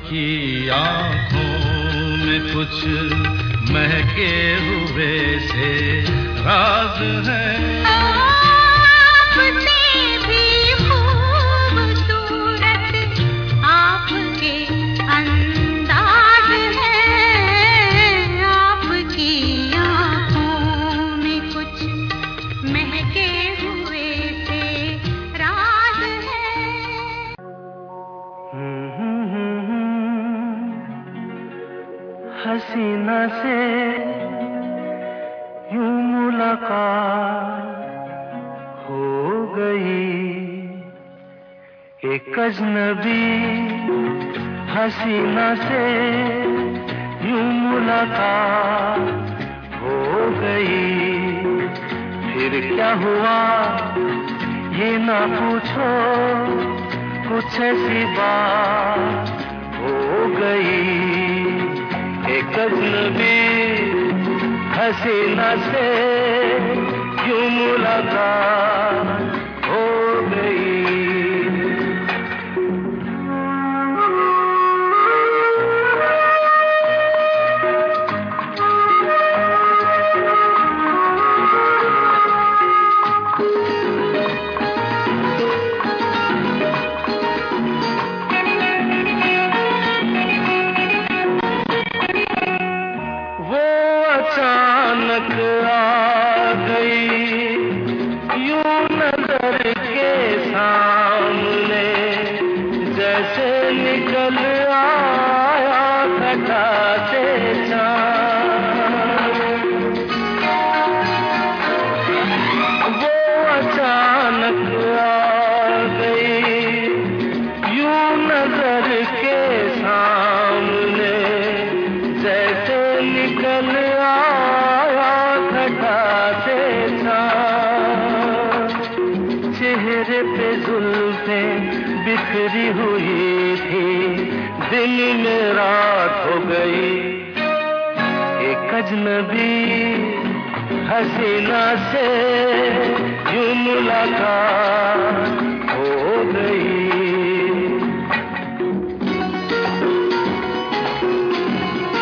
की आंखों में कुछ महके हुए से राज है। आपसे भी खूबसूरत आपके अंदाज है, आपकी आंखों में कुछ महके हुए से राज है। हसीना से यूं मुलाकात हो गई, एक अजनबी हसीना से यूं मुलाकात हो गई। फिर क्या हुआ ये ना पूछो, कुछ ऐसी बात हो गई। एक अजनबी हसीना से यूं मुलाकात हो गई। अचानक आ गई यूं नजर के सामने, जैसे निकल आया घटा से चाँद। वो अचानक आ गई यूं नजर के सामने, जैसे निकल चेहरे पे जुल्फें बिखरी हुई थी, दिन में रात हो गई। एक अजनबी हसीना से यूं मुलाकात